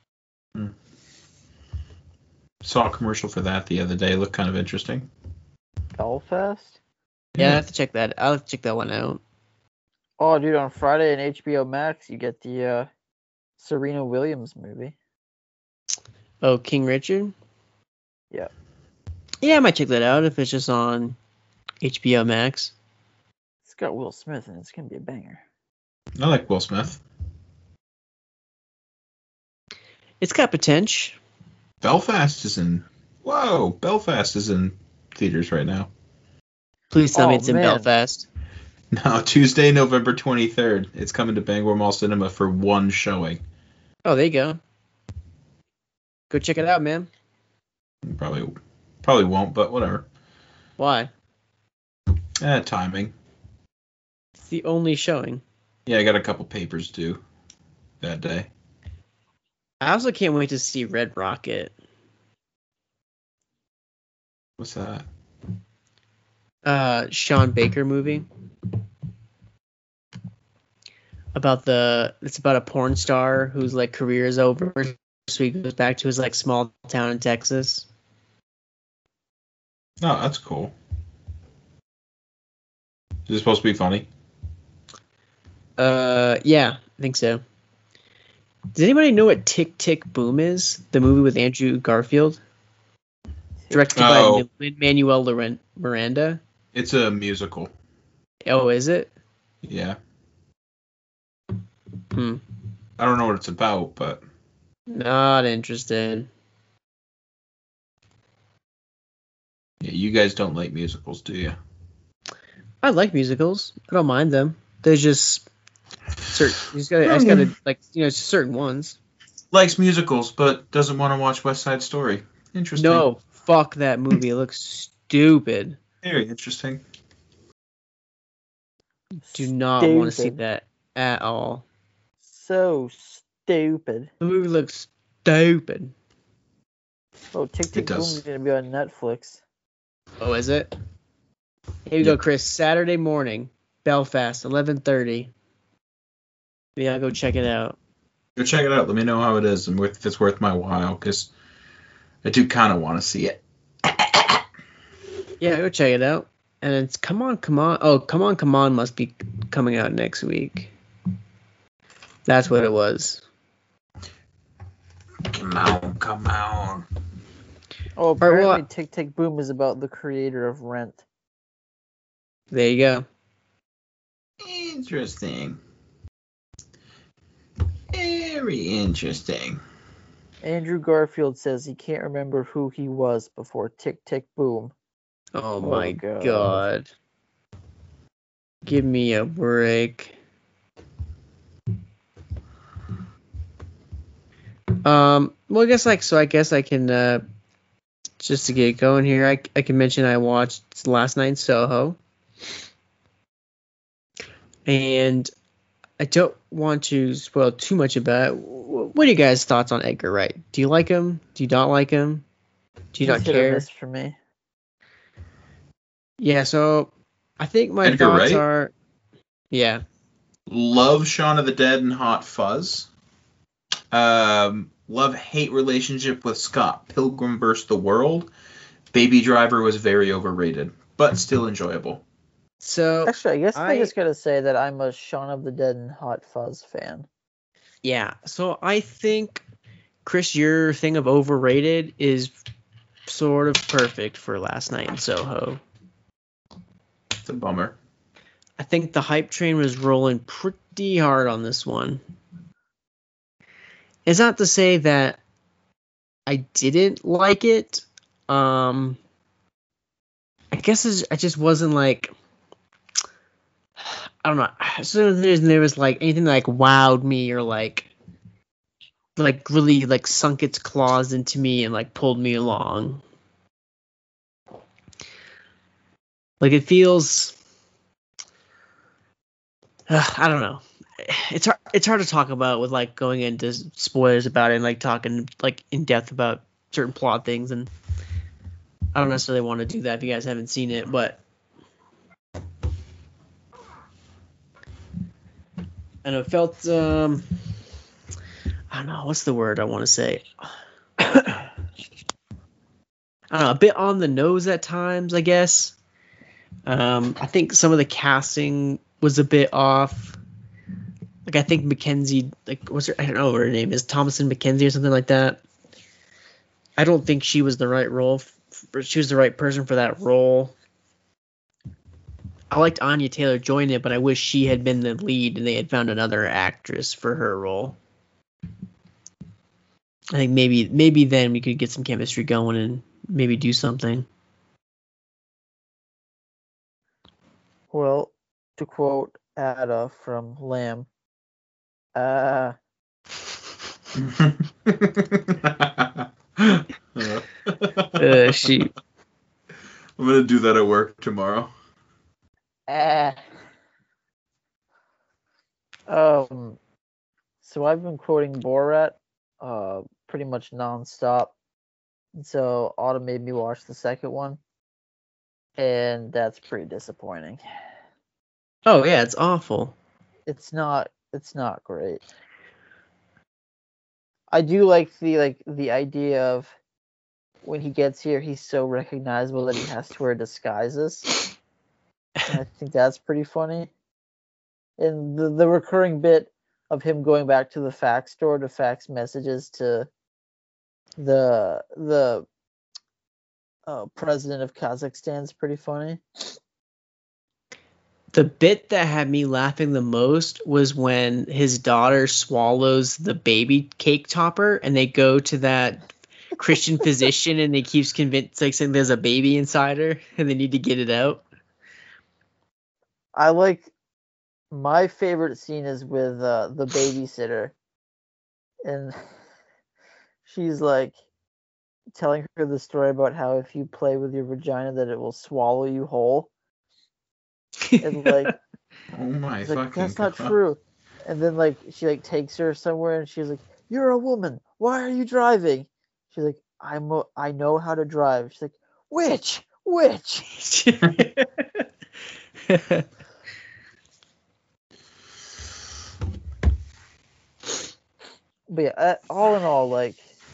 Saw a commercial for that the other day. It looked kind of interesting. Belfast? Yeah, I have to check that. I'll have to check that one out. Oh, dude, on Friday on HBO Max, you get the Serena Williams movie. Oh, King Richard? Yeah. Yeah, I might check that out if it's just on HBO Max. It's got Will Smith and it's gonna be a banger. I like Will Smith. It's got potential. Belfast is in theaters right now. Please tell me Oh, it's in man. Belfast. No, Tuesday, November 23rd. It's coming to Bangor Mall Cinema for one showing. Oh, there you go. Go check it out, man. Probably won't, but whatever. Why? Timing. It's the only showing. Yeah, I got a couple papers due that day. I also can't wait to see Red Rocket. What's that? Sean Baker movie. It's about a porn star whose like career is over, so he goes back to his like small town in Texas. Oh, that's cool. Is it supposed to be funny? Yeah, I think so. Does anybody know what Tick Tick Boom is? The movie with Andrew Garfield, directed by Lin-Manuel Miranda. It's a musical. Oh, is it? Yeah. Hmm. I don't know what it's about, but Not interested. yeah, you guys don't like musicals, do you? I like musicals. I don't mind them. They're just certain. I just gotta like certain ones. Likes musicals, but doesn't want to watch West Side Story. Interesting. No, fuck that movie. It looks stupid. Very interesting. Do not want to see Stupid. that at all. So stupid. The movie looks stupid. Oh, Tick Tick It Boom does. is gonna be on Netflix. Oh, is it? Here you go, Chris. Saturday morning, Belfast, 11:30. Yeah, I'll go check it out. Go check it out. Let me know how it is and if it's worth my while, because I do kind of want to see it. Yeah, go check it out. And it's Come On. Oh, Come On must be coming out next week. That's what it was. Come on. Oh, well, apparently Tick Tick Boom is about the creator of Rent. There you go. Interesting. Very interesting. Andrew Garfield says he can't remember who he was before Tick Tick Boom. Oh my God. god. Give me a break. Well, I guess I can just to get going here. I can mention I watched Last Night in Soho, and I don't want to spoil too much about it. What are you guys' thoughts on Edgar Wright? Do you like him? Do you not like him? Do you He's not hit or care? miss for me. Yeah, so I think my Edgar thoughts Wright? are, yeah. Love Shaun of the Dead and Hot Fuzz. Love-hate relationship with Scott Pilgrim vs. the World. Baby Driver was very overrated, but still enjoyable. So Actually, I guess I just gotta say that I'm a Shaun of the Dead and Hot Fuzz fan. yeah, so I think, Chris, your thing of overrated is sort of perfect for Last Night in Soho. It's a bummer. I think the hype train was rolling pretty hard on this one. It's not to say that I didn't like it. I guess I just wasn't like, I don't know. So there was like anything that like wowed me or like really like sunk its claws into me and like pulled me along. Like it feels, I don't know. It's hard to talk about with like going into spoilers about it and like talking like in depth about certain plot things, and I don't necessarily want to do that if you guys haven't seen it, but I know it felt I don't know what's the word I want to say. I don't know, a bit on the nose at times, I guess. I think some of the casting was a bit off. Like I think Mackenzie, like what's her? I don't know what her name is, Thomason Mackenzie or something like that. I don't think she was the right role. She was the right person for that role. I liked Anya Taylor-Joy in it, but I wish she had been the lead and they had found another actress for her role. I think maybe then we could get some chemistry going and maybe do something. Well, to quote Ada from Lamb, She. I'm gonna do that at work tomorrow. So I've been quoting Borat, pretty much nonstop. And so Autumn made me watch the second one, and that's pretty disappointing. Oh yeah, it's awful. It's not great. I do like the idea of when he gets here, he's so recognizable that he has to wear disguises. And I think that's pretty funny. And the recurring bit of him going back to the fax store to fax messages to the president of Kazakhstan is pretty funny. The bit that had me laughing the most was when his daughter swallows the baby cake topper and they go to that Christian physician and he keeps saying there's a baby inside her and they need to get it out. I like, my favorite scene is with the babysitter, and she's like telling her the story about how if you play with your vagina that it will swallow you whole. And like, Oh my she's like, fucking that's not God. true. And then like she like takes her somewhere and she's like, you're a woman, why are you driving? She's like, I know how to drive. She's like, which But yeah, all in all, like,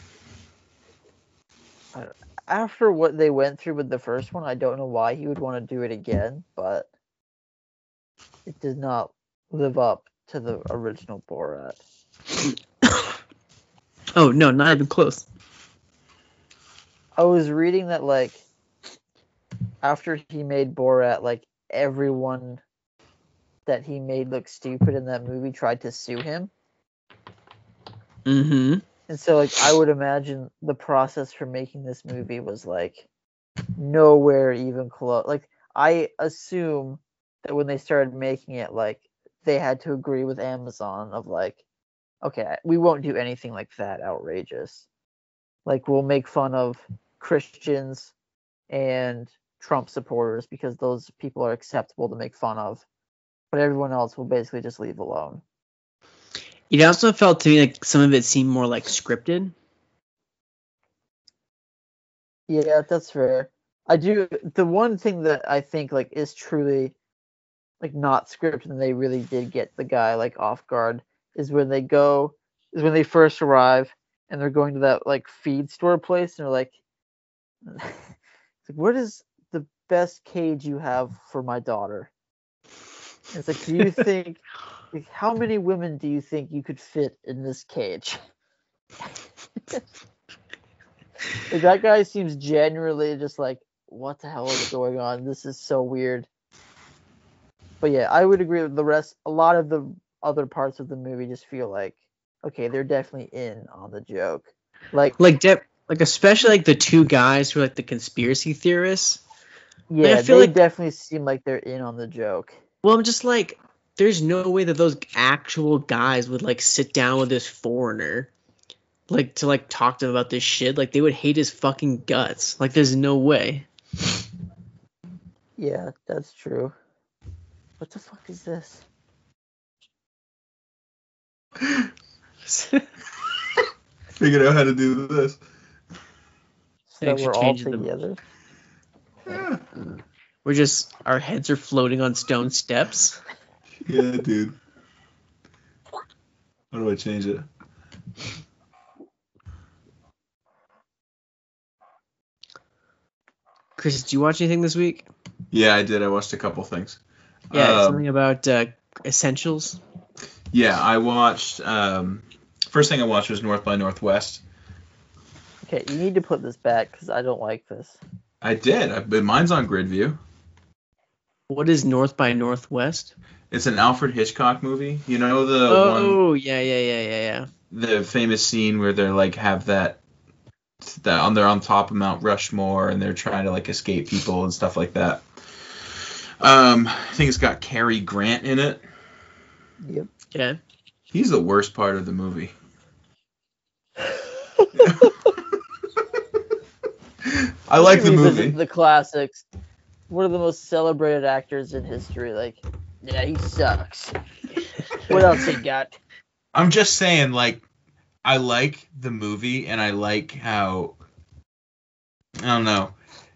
after what they went through with the first one, I don't know why he would want to do it again, but it did not live up to the original Borat. Oh no, not even close. I was reading that like after he made Borat, like everyone that he made look stupid in that movie tried to sue him. Mm-hmm. And so like I would imagine the process for making this movie was like nowhere even close. Like I assume that when they started making it, like they had to agree with Amazon of like, okay, we won't do anything like that outrageous. Like we'll make fun of Christians and Trump supporters because those people are acceptable to make fun of, but everyone else will basically just leave alone. It also felt to me like some of it seemed more like scripted. Yeah, that's fair. I do. The one thing that I think like is truly like not scripted, and they really did get the guy like off guard is when they first arrive and they're going to that like feed store place and they're like, it's like, what is the best cage you have for my daughter? And it's like, do you think like, how many women do you think you could fit in this cage? Like, that guy seems genuinely just like, what the hell is going on? This is so weird. But yeah, I would agree with the rest. A lot of the other parts of the movie just feel like, okay, they're definitely in on the joke. Like Especially like the two guys who are like the conspiracy theorists. yeah, I feel they like definitely seem like they're in on the joke. Well, I'm just like, there's no way that those actual guys would like sit down with this foreigner, like to like talk to him about this shit. Like they would hate his fucking guts. Like there's no way. Yeah, that's true. What the fuck is this? Figured out how to do this. So Thanks for we're all changing them. together. Yeah, Our heads are floating on stone steps. yeah, dude. How do I change it? Chris, did you watch anything this week? Yeah, I did. I watched a couple things. Yeah, something about Essentials. Yeah, I watched. First thing I watched was North by Northwest. Okay, you need to put this back because I don't like this. I did. Mine's on Gridview. What is North by Northwest? It's an Alfred Hitchcock movie. You know the one, yeah. the famous scene where they're like have that they're on top of Mount Rushmore and they're trying to like escape people and stuff like that. I think it's got Cary Grant in it. Yep. Okay. He's the worst part of the movie. I like the movie. The classics. One of the most celebrated actors in history. Like, yeah, he sucks. What else he got? I'm just saying, like, I like the movie and I like how, I don't know.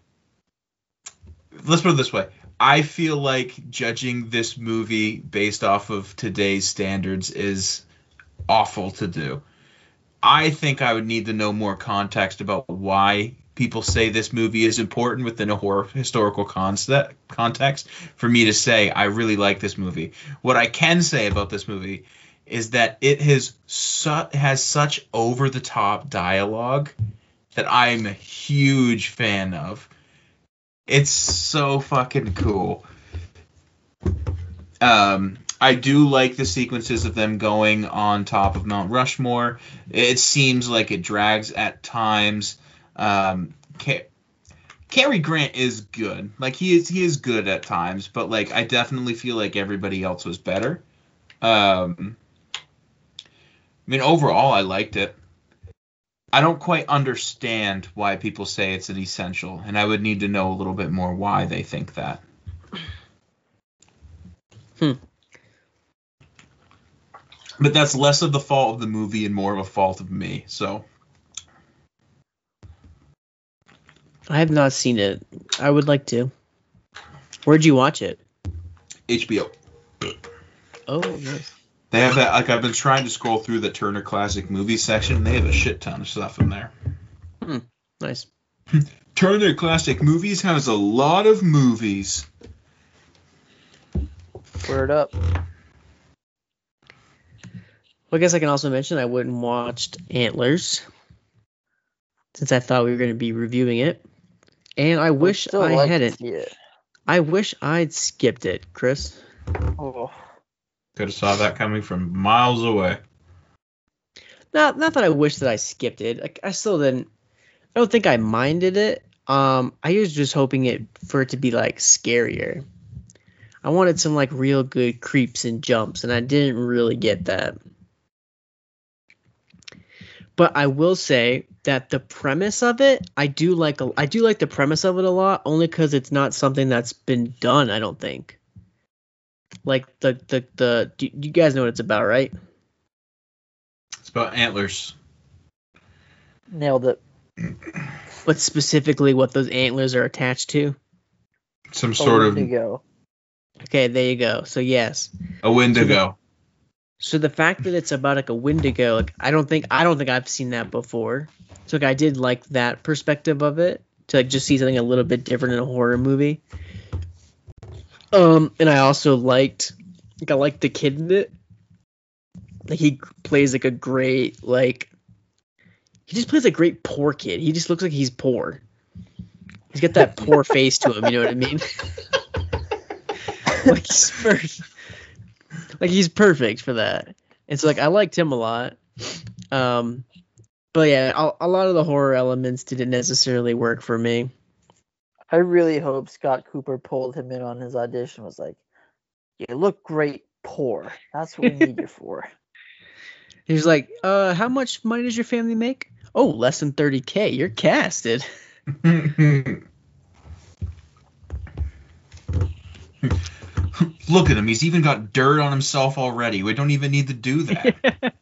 Let's put it this way. I feel like judging this movie based off of today's standards is awful to do. I think I would need to know more context about why people say this movie is important within a historical context for me to say I really like this movie. What I can say about this movie is that it has such over-the-top dialogue that I'm a huge fan of. It's so fucking cool. I do like the sequences of them going on top of Mount Rushmore. It seems like it drags at times. Cary Grant is good. Like he is good at times, but like I definitely feel like everybody else was better. I mean, overall, I liked it. I don't quite understand why people say it's an essential, and I would need to know a little bit more why they think that. But that's less of the fault of the movie and more of a fault of me, so. I have not seen it. I would like to. Where'd you watch it? HBO. Oh, nice. They have that, like, I've been trying to scroll through the Turner Classic Movies section, and they have a shit ton of stuff in there. Nice. Turner Classic Movies has a lot of movies. Word up. Well, I guess I can also mention I went and watched Antlers, since I thought we were going to be reviewing it. And I wish I hadn't. I wish I'd skipped it, Chris. Oh. Could have saw that coming from miles away. Not that I wish that I skipped it. Like, I still didn't. I don't think I minded it. I was just hoping for it to be like scarier. I wanted some like real good creeps and jumps, and I didn't really get that. But I will say that the premise of it, I do like the premise of it a lot, only because it's not something that's been done. I don't think. Like you guys know what it's about, right? about antlers. Nailed it. But specifically what those antlers are attached to. Some sort of Wendigo. Okay, there you go. So yes. a Wendigo. So the fact that it's about like a Wendigo, like I don't think I've seen that before. So like I did like that perspective of it, to like just see something a little bit different in a horror movie. And I also liked the kid in it. Like he plays like a great he just plays a great poor kid. He just looks like he's poor. He's got that poor face to him, you know what I mean? He's perfect for that. And so like I liked him a lot. But yeah, a lot of the horror elements didn't necessarily work for me. I really hope Scott Cooper pulled him in on his audition. Was like, you look great poor. That's what we need you for. He was like, how much money does your family make? Oh, less than $30K. You're casted. Look at him. He's even got dirt on himself already. We don't even need to do that.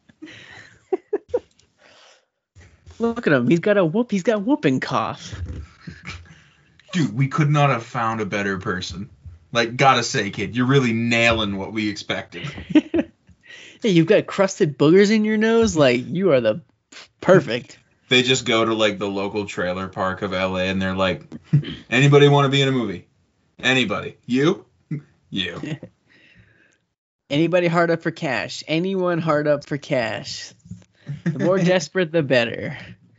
Look at him. He's got whooping cough. Dude, we could not have found a better person. Like, gotta say, kid, you're really nailing what we expected. Hey, you've got crusted boogers in your nose? Like, you are the perfect. They just go to, like, the local trailer park of LA, and they're like, anybody want to be in a movie? Anybody. You? You. Anybody hard up for cash? Anyone hard up for cash? The more desperate, the better.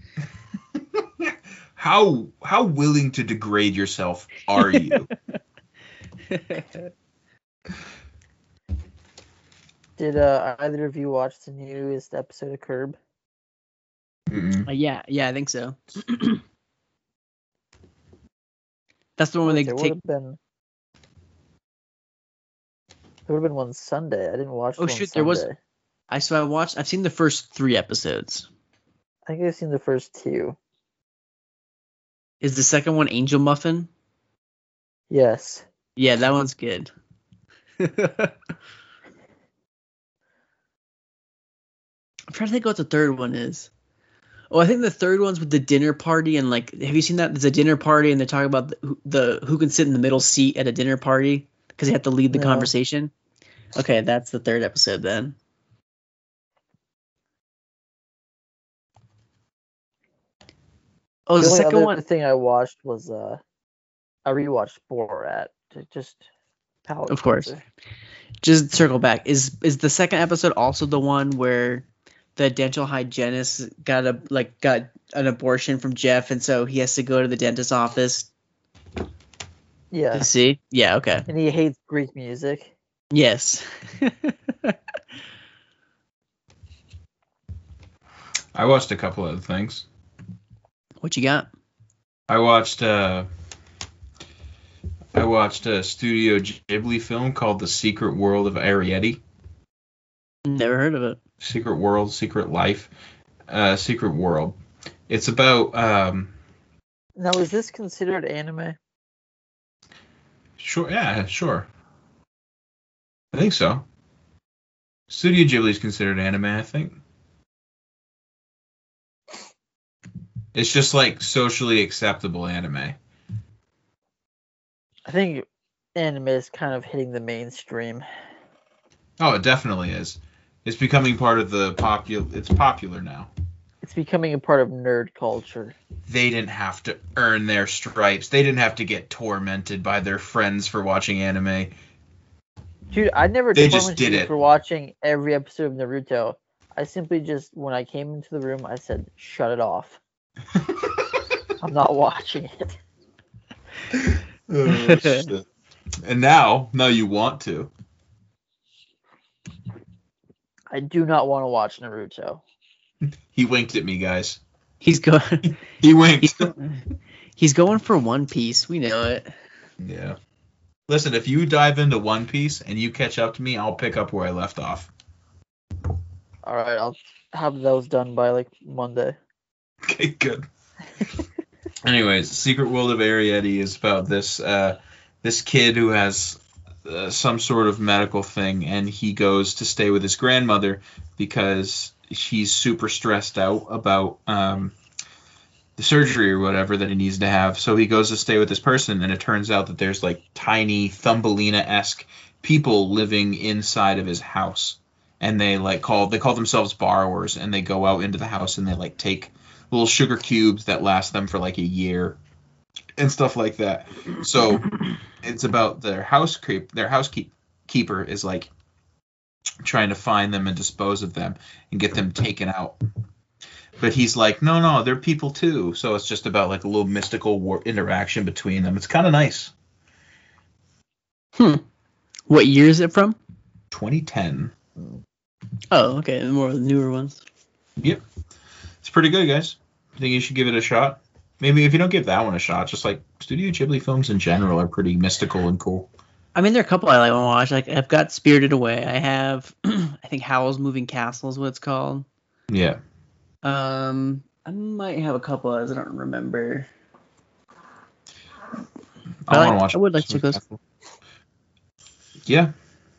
How willing to degrade yourself are you? Did either of you watch the newest episode of Curb? Yeah, I think so. That's the one where they take. There would have been one Sunday. I didn't watch. Oh shoot, there was. I've seen the first 3 episodes. I think I've seen the first 2. Is the second one Angel Muffin? Yes. Yeah, that one's good. I'm trying to think what the third one is. Oh, I think the third one's with the dinner party and like, have you seen that? There's a dinner party and they're talking about the who can sit in the middle seat at a dinner party because they have to lead the conversation. Okay, that's the third episode then. Oh, the second one. The thing I watched was I rewatched Borat. Just palate. Of course. Just circle back. Is the second episode also the one where the dental hygienist got an abortion from Jeff, and so he has to go to the dentist's office? Yeah. To see? Yeah. Okay. And he hates Greek music. Yes. I watched a couple other things. What you got? I watched a Studio Ghibli film called The Secret World of Arrietty. Never heard of it. Secret World, Secret Life, Secret World. It's about. Now, is this considered anime? Sure. Yeah. Sure. I think so. Studio Ghibli is considered anime, I think. It's just like socially acceptable anime. I think anime is kind of hitting the mainstream. Oh, it definitely is. It's becoming part of the It's popular now. It's becoming a part of nerd culture. They didn't have to earn their stripes. They didn't have to get tormented by their friends for watching anime. Dude, I never They just tormented did you it. for watching every episode of Naruto. I simply just, when I came into the room, I said, shut it off. I'm not watching it. Oh, shit. And now you want to. I do not want to watch Naruto. He winked at me, guys. He's going. He winked. He's going for One Piece. We know it. Yeah. Listen, if you dive into One Piece and you catch up to me, I'll pick up where I left off. All right, I'll have those done by like Monday. Okay, good. Anyways, Secret World of Arrietty is about this kid who has some sort of medical thing, and he goes to stay with his grandmother because he's super stressed out about the surgery or whatever that he needs to have. So he goes to stay with this person, and it turns out that there's like tiny Thumbelina-esque people living inside of his house, and they call themselves borrowers, and they go out into the house and they like take little sugar cubes that last them for like a year and stuff like that. So it's about their housekeeper is like trying to find them and dispose of them and get them taken out. But he's like, no, they're people too. So it's just about like a little mystical interaction between them. It's kind of nice. What year is it from? 2010. Oh, okay. More of the newer ones. Yep. It's pretty good, guys. I think you should give it a shot. Maybe if you don't give that one a shot, just like Studio Ghibli films in general are pretty mystical and cool. I mean, there are a couple I like to watch. Like, I've got Spirited Away. I have, I think Howl's Moving Castle is what it's called. Yeah. I might have a couple others. I don't remember. I want to watch. I would like to check those. Yeah.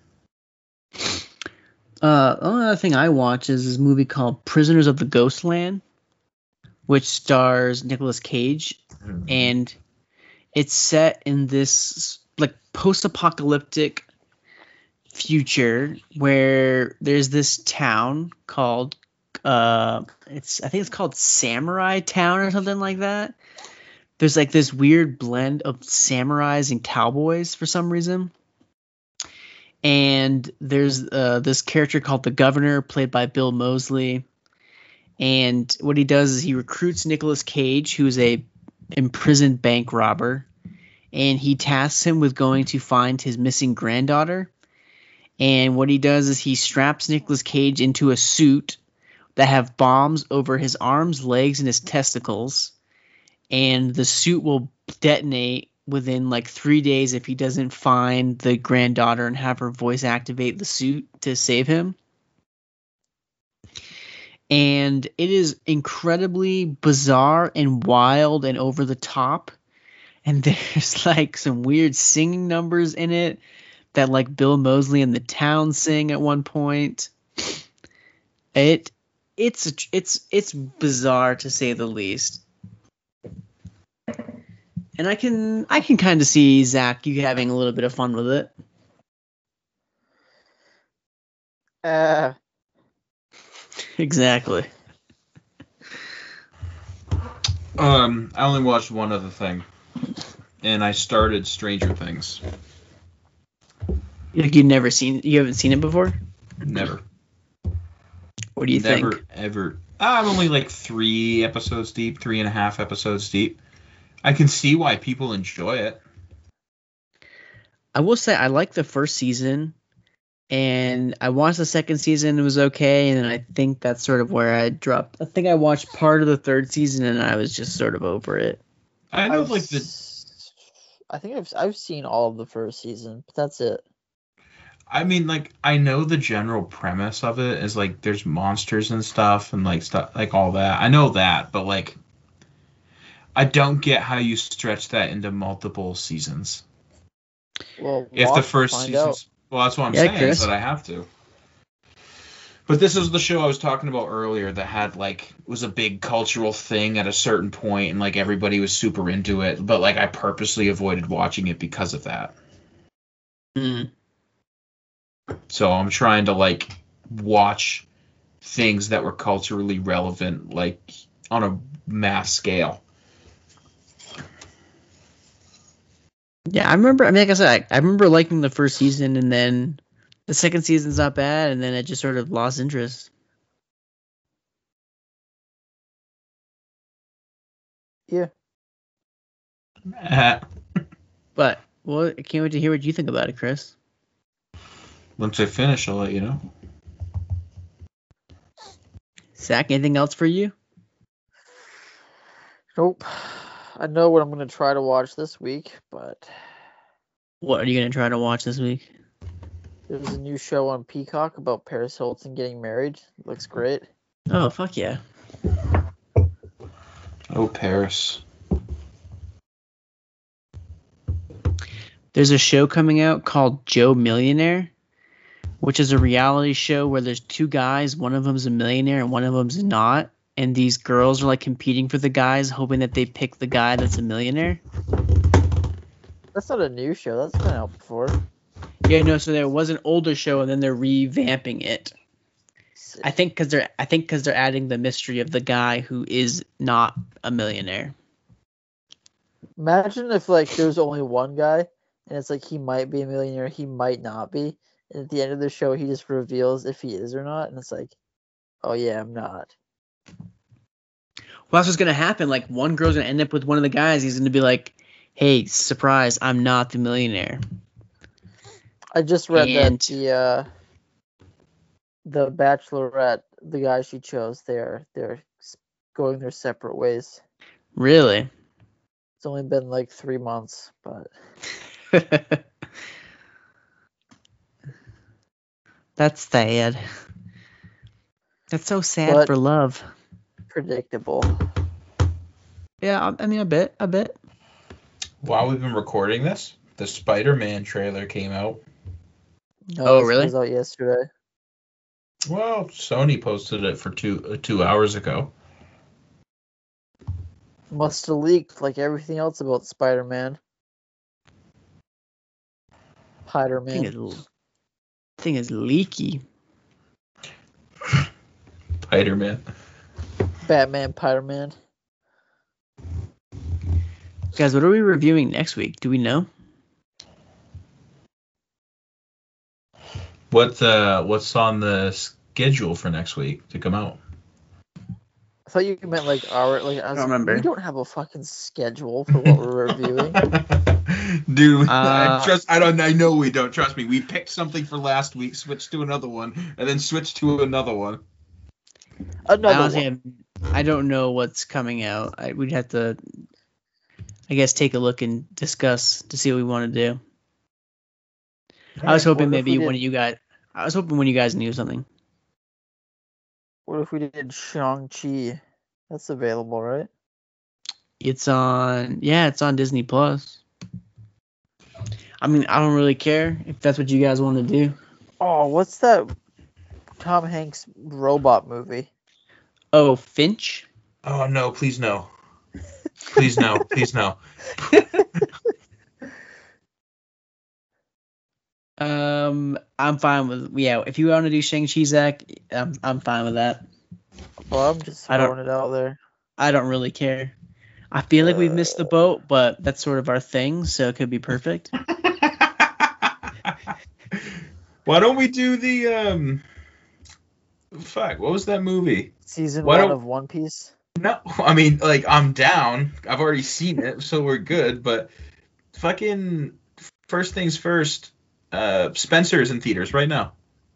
The only other thing I watch is this movie called Prisoners of the Ghostland, which stars Nicolas Cage, and it's set in this like post-apocalyptic future where there's this town called I think it's called Samurai Town or something like that. There's like this weird blend of samurais and cowboys for some reason. And there's this character called the Governor, played by Bill Moseley. And what he does is he recruits Nicolas Cage, who's a imprisoned bank robber, and he tasks him with going to find his missing granddaughter. And what he does is he straps Nicolas Cage into a suit that have bombs over his arms, legs, and his testicles. And the suit will detonate within like 3 days if he doesn't find the granddaughter and have her voice activate the suit to save him. And it is incredibly bizarre and wild and over the top. And there's like some weird singing numbers in it that like Bill Moseley and the Town sing at one point. It's bizarre to say the least. And I can kind of see, Zach, you having a little bit of fun with it. Exactly. I only watched one other thing, and I started Stranger Things. Like you haven't seen it before? Never. What do you think? Never, ever. I'm only like 3.5 episodes deep. I can see why people enjoy it. I will say I like the first season, and I watched the second season. It was okay, and then I think that's sort of where I dropped. I think I watched part of the third season, and I was just sort of over it. I know, I think I've seen all of the first season, but that's it. I mean, like, I know the general premise of it is like there's monsters and stuff and like stuff like all that. I know that, but like, I don't get how you stretch that into multiple seasons. Well, if the first season, well, that's what I'm saying, Chris. is that I have to. But this is the show I was talking about earlier that had like was a big cultural thing at a certain point, and like everybody was super into it. But like I purposely avoided watching it because of that. So I'm trying to like watch things that were culturally relevant, like on a mass scale. Yeah, I remember. I mean, like I said, I remember liking the first season, and then the second season's not bad, and then it just sort of lost interest. Yeah. But well, I can't wait to hear what you think about it, Chris. Once I finish, I'll let you know. Zach, anything else for you? Nope. I know what I'm going to try to watch this week, but... What are you going to try to watch this week? There's a new show on Peacock about Paris Hilton getting married. It looks great. Oh, fuck yeah. Oh, Paris. There's a show coming out called Joe Millionaire, which is a reality show where there's two guys, one of them's a millionaire and one of them's not, and these girls are like competing for the guys, hoping that they pick the guy that's a millionaire. That's not a new show. That's been out before. Yeah, no. So there was an older show, and then they're revamping it. Sick. I think because they're adding the mystery of the guy who is not a millionaire. Imagine if like there's only one guy, and it's like he might be a millionaire, he might not be, and at the end of the show he just reveals if he is or not, and it's like, oh yeah, I'm not. Well, that's what's gonna happen. Like one girl's gonna end up with one of the guys. He's gonna be like, "Hey, surprise! I'm not the millionaire." I just read And- that the Bachelorette, the guy she chose, they're going their separate ways. Really? It's only been like 3 months, but That's sad. That's so sad But- for love. predictable. Yeah, I mean, a bit. While we've been recording this, the Spider-Man trailer came out. No, Oh, it really? was out yesterday. Well, Sony posted it for 2 hours ago. Must have leaked like everything else about Spider-Man. Thing is leaky. Spider-Man. Batman, Spider-Man. Guys, what are we reviewing next week? Do we know? What's on the schedule for next week to come out? I thought you meant like our like. I was don't remember. We don't have a fucking schedule for what we're reviewing. Dude, Uh, I know we don't. Trust me. We picked something for last week, switched to another one, and then switched to another one. I don't know what's coming out. We'd have to, I guess, take a look and discuss to see what we want to do. I was hoping What if maybe we one did- of you guys. I was hoping one of you guys knew something. What if we did Shang-Chi? That's available, right? It's on Disney Plus. I mean, I don't really care if that's what you guys want to do. Oh, what's that Tom Hanks robot movie? Oh, Finch? Oh no! Please no! Please no! Please no! I'm fine with if you want to do Shang-Chi, Zach, I'm fine with that. Well, I'm just I don't- throwing it out there. I don't really care. I feel like we've missed the boat, but that's sort of our thing, so it could be perfect. Why don't we do the Fuck! What was that movie? Season Why 1 don't- of One Piece. No, I mean, like, I'm down. I've already seen it, so we're good. But fucking first things first. Spencer's in theaters right now.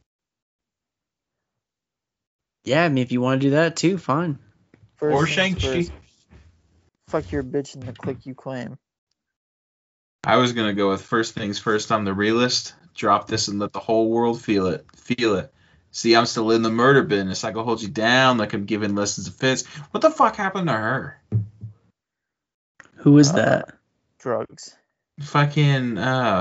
Yeah, I mean, if you want to do that too, fine. First Or things Shang-Chi. first, fuck your bitch and the click you claim. I was gonna go with first things first. I'm the realist. Drop this and let the whole world feel it. Feel it. See, I'm still in the murder business. I can hold you down like I'm giving lessons of Fitz. What the fuck happened to her? Who is that? Drugs. Fucking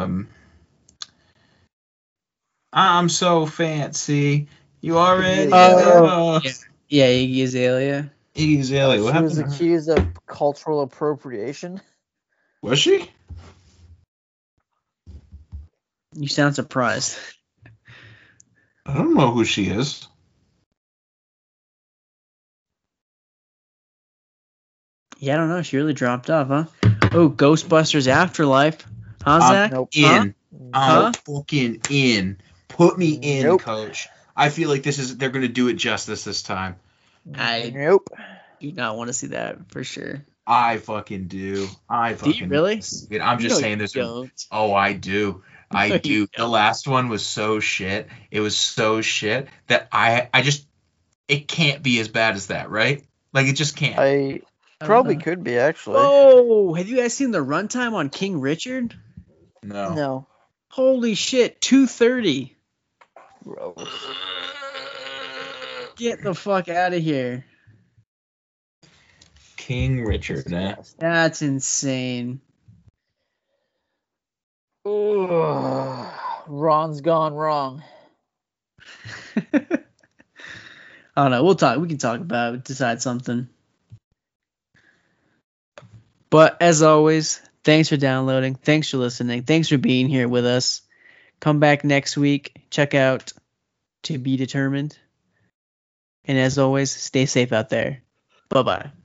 I'm so fancy. You already know. Yeah, Iggy Azalea. Iggy Azalea. What She was happened? accused of cultural appropriation. Was she? You sound surprised. I don't know who she is. Yeah, I don't know. She really dropped off, huh? Oh, Ghostbusters Afterlife. Huh, Zach? Nope. In. Huh? I'm fucking in. Put me in, Nope. coach. I feel like they're gonna do it justice this time. I Nope. do not want to see that for sure. I fucking do. Do you really? Dude, I'm just No, saying you this. don't. Oh, I do. No, I you do. The don't. last one was so shit. It was so shit that I just it can't be as bad as that, right? Like it just can't. I probably could be actually. Oh, have you guys seen the runtime on King Richard? No. No. Holy shit, 230. Gross. Get the fuck out of here. King Richard, eh? That's insane. Ugh. Ron's gone wrong. I don't know. We'll talk. We can talk about it, decide something. But as always, thanks for downloading. Thanks for listening. Thanks for being here with us. Come back next week. Check out To Be Determined. And as always, stay safe out there. Bye-bye.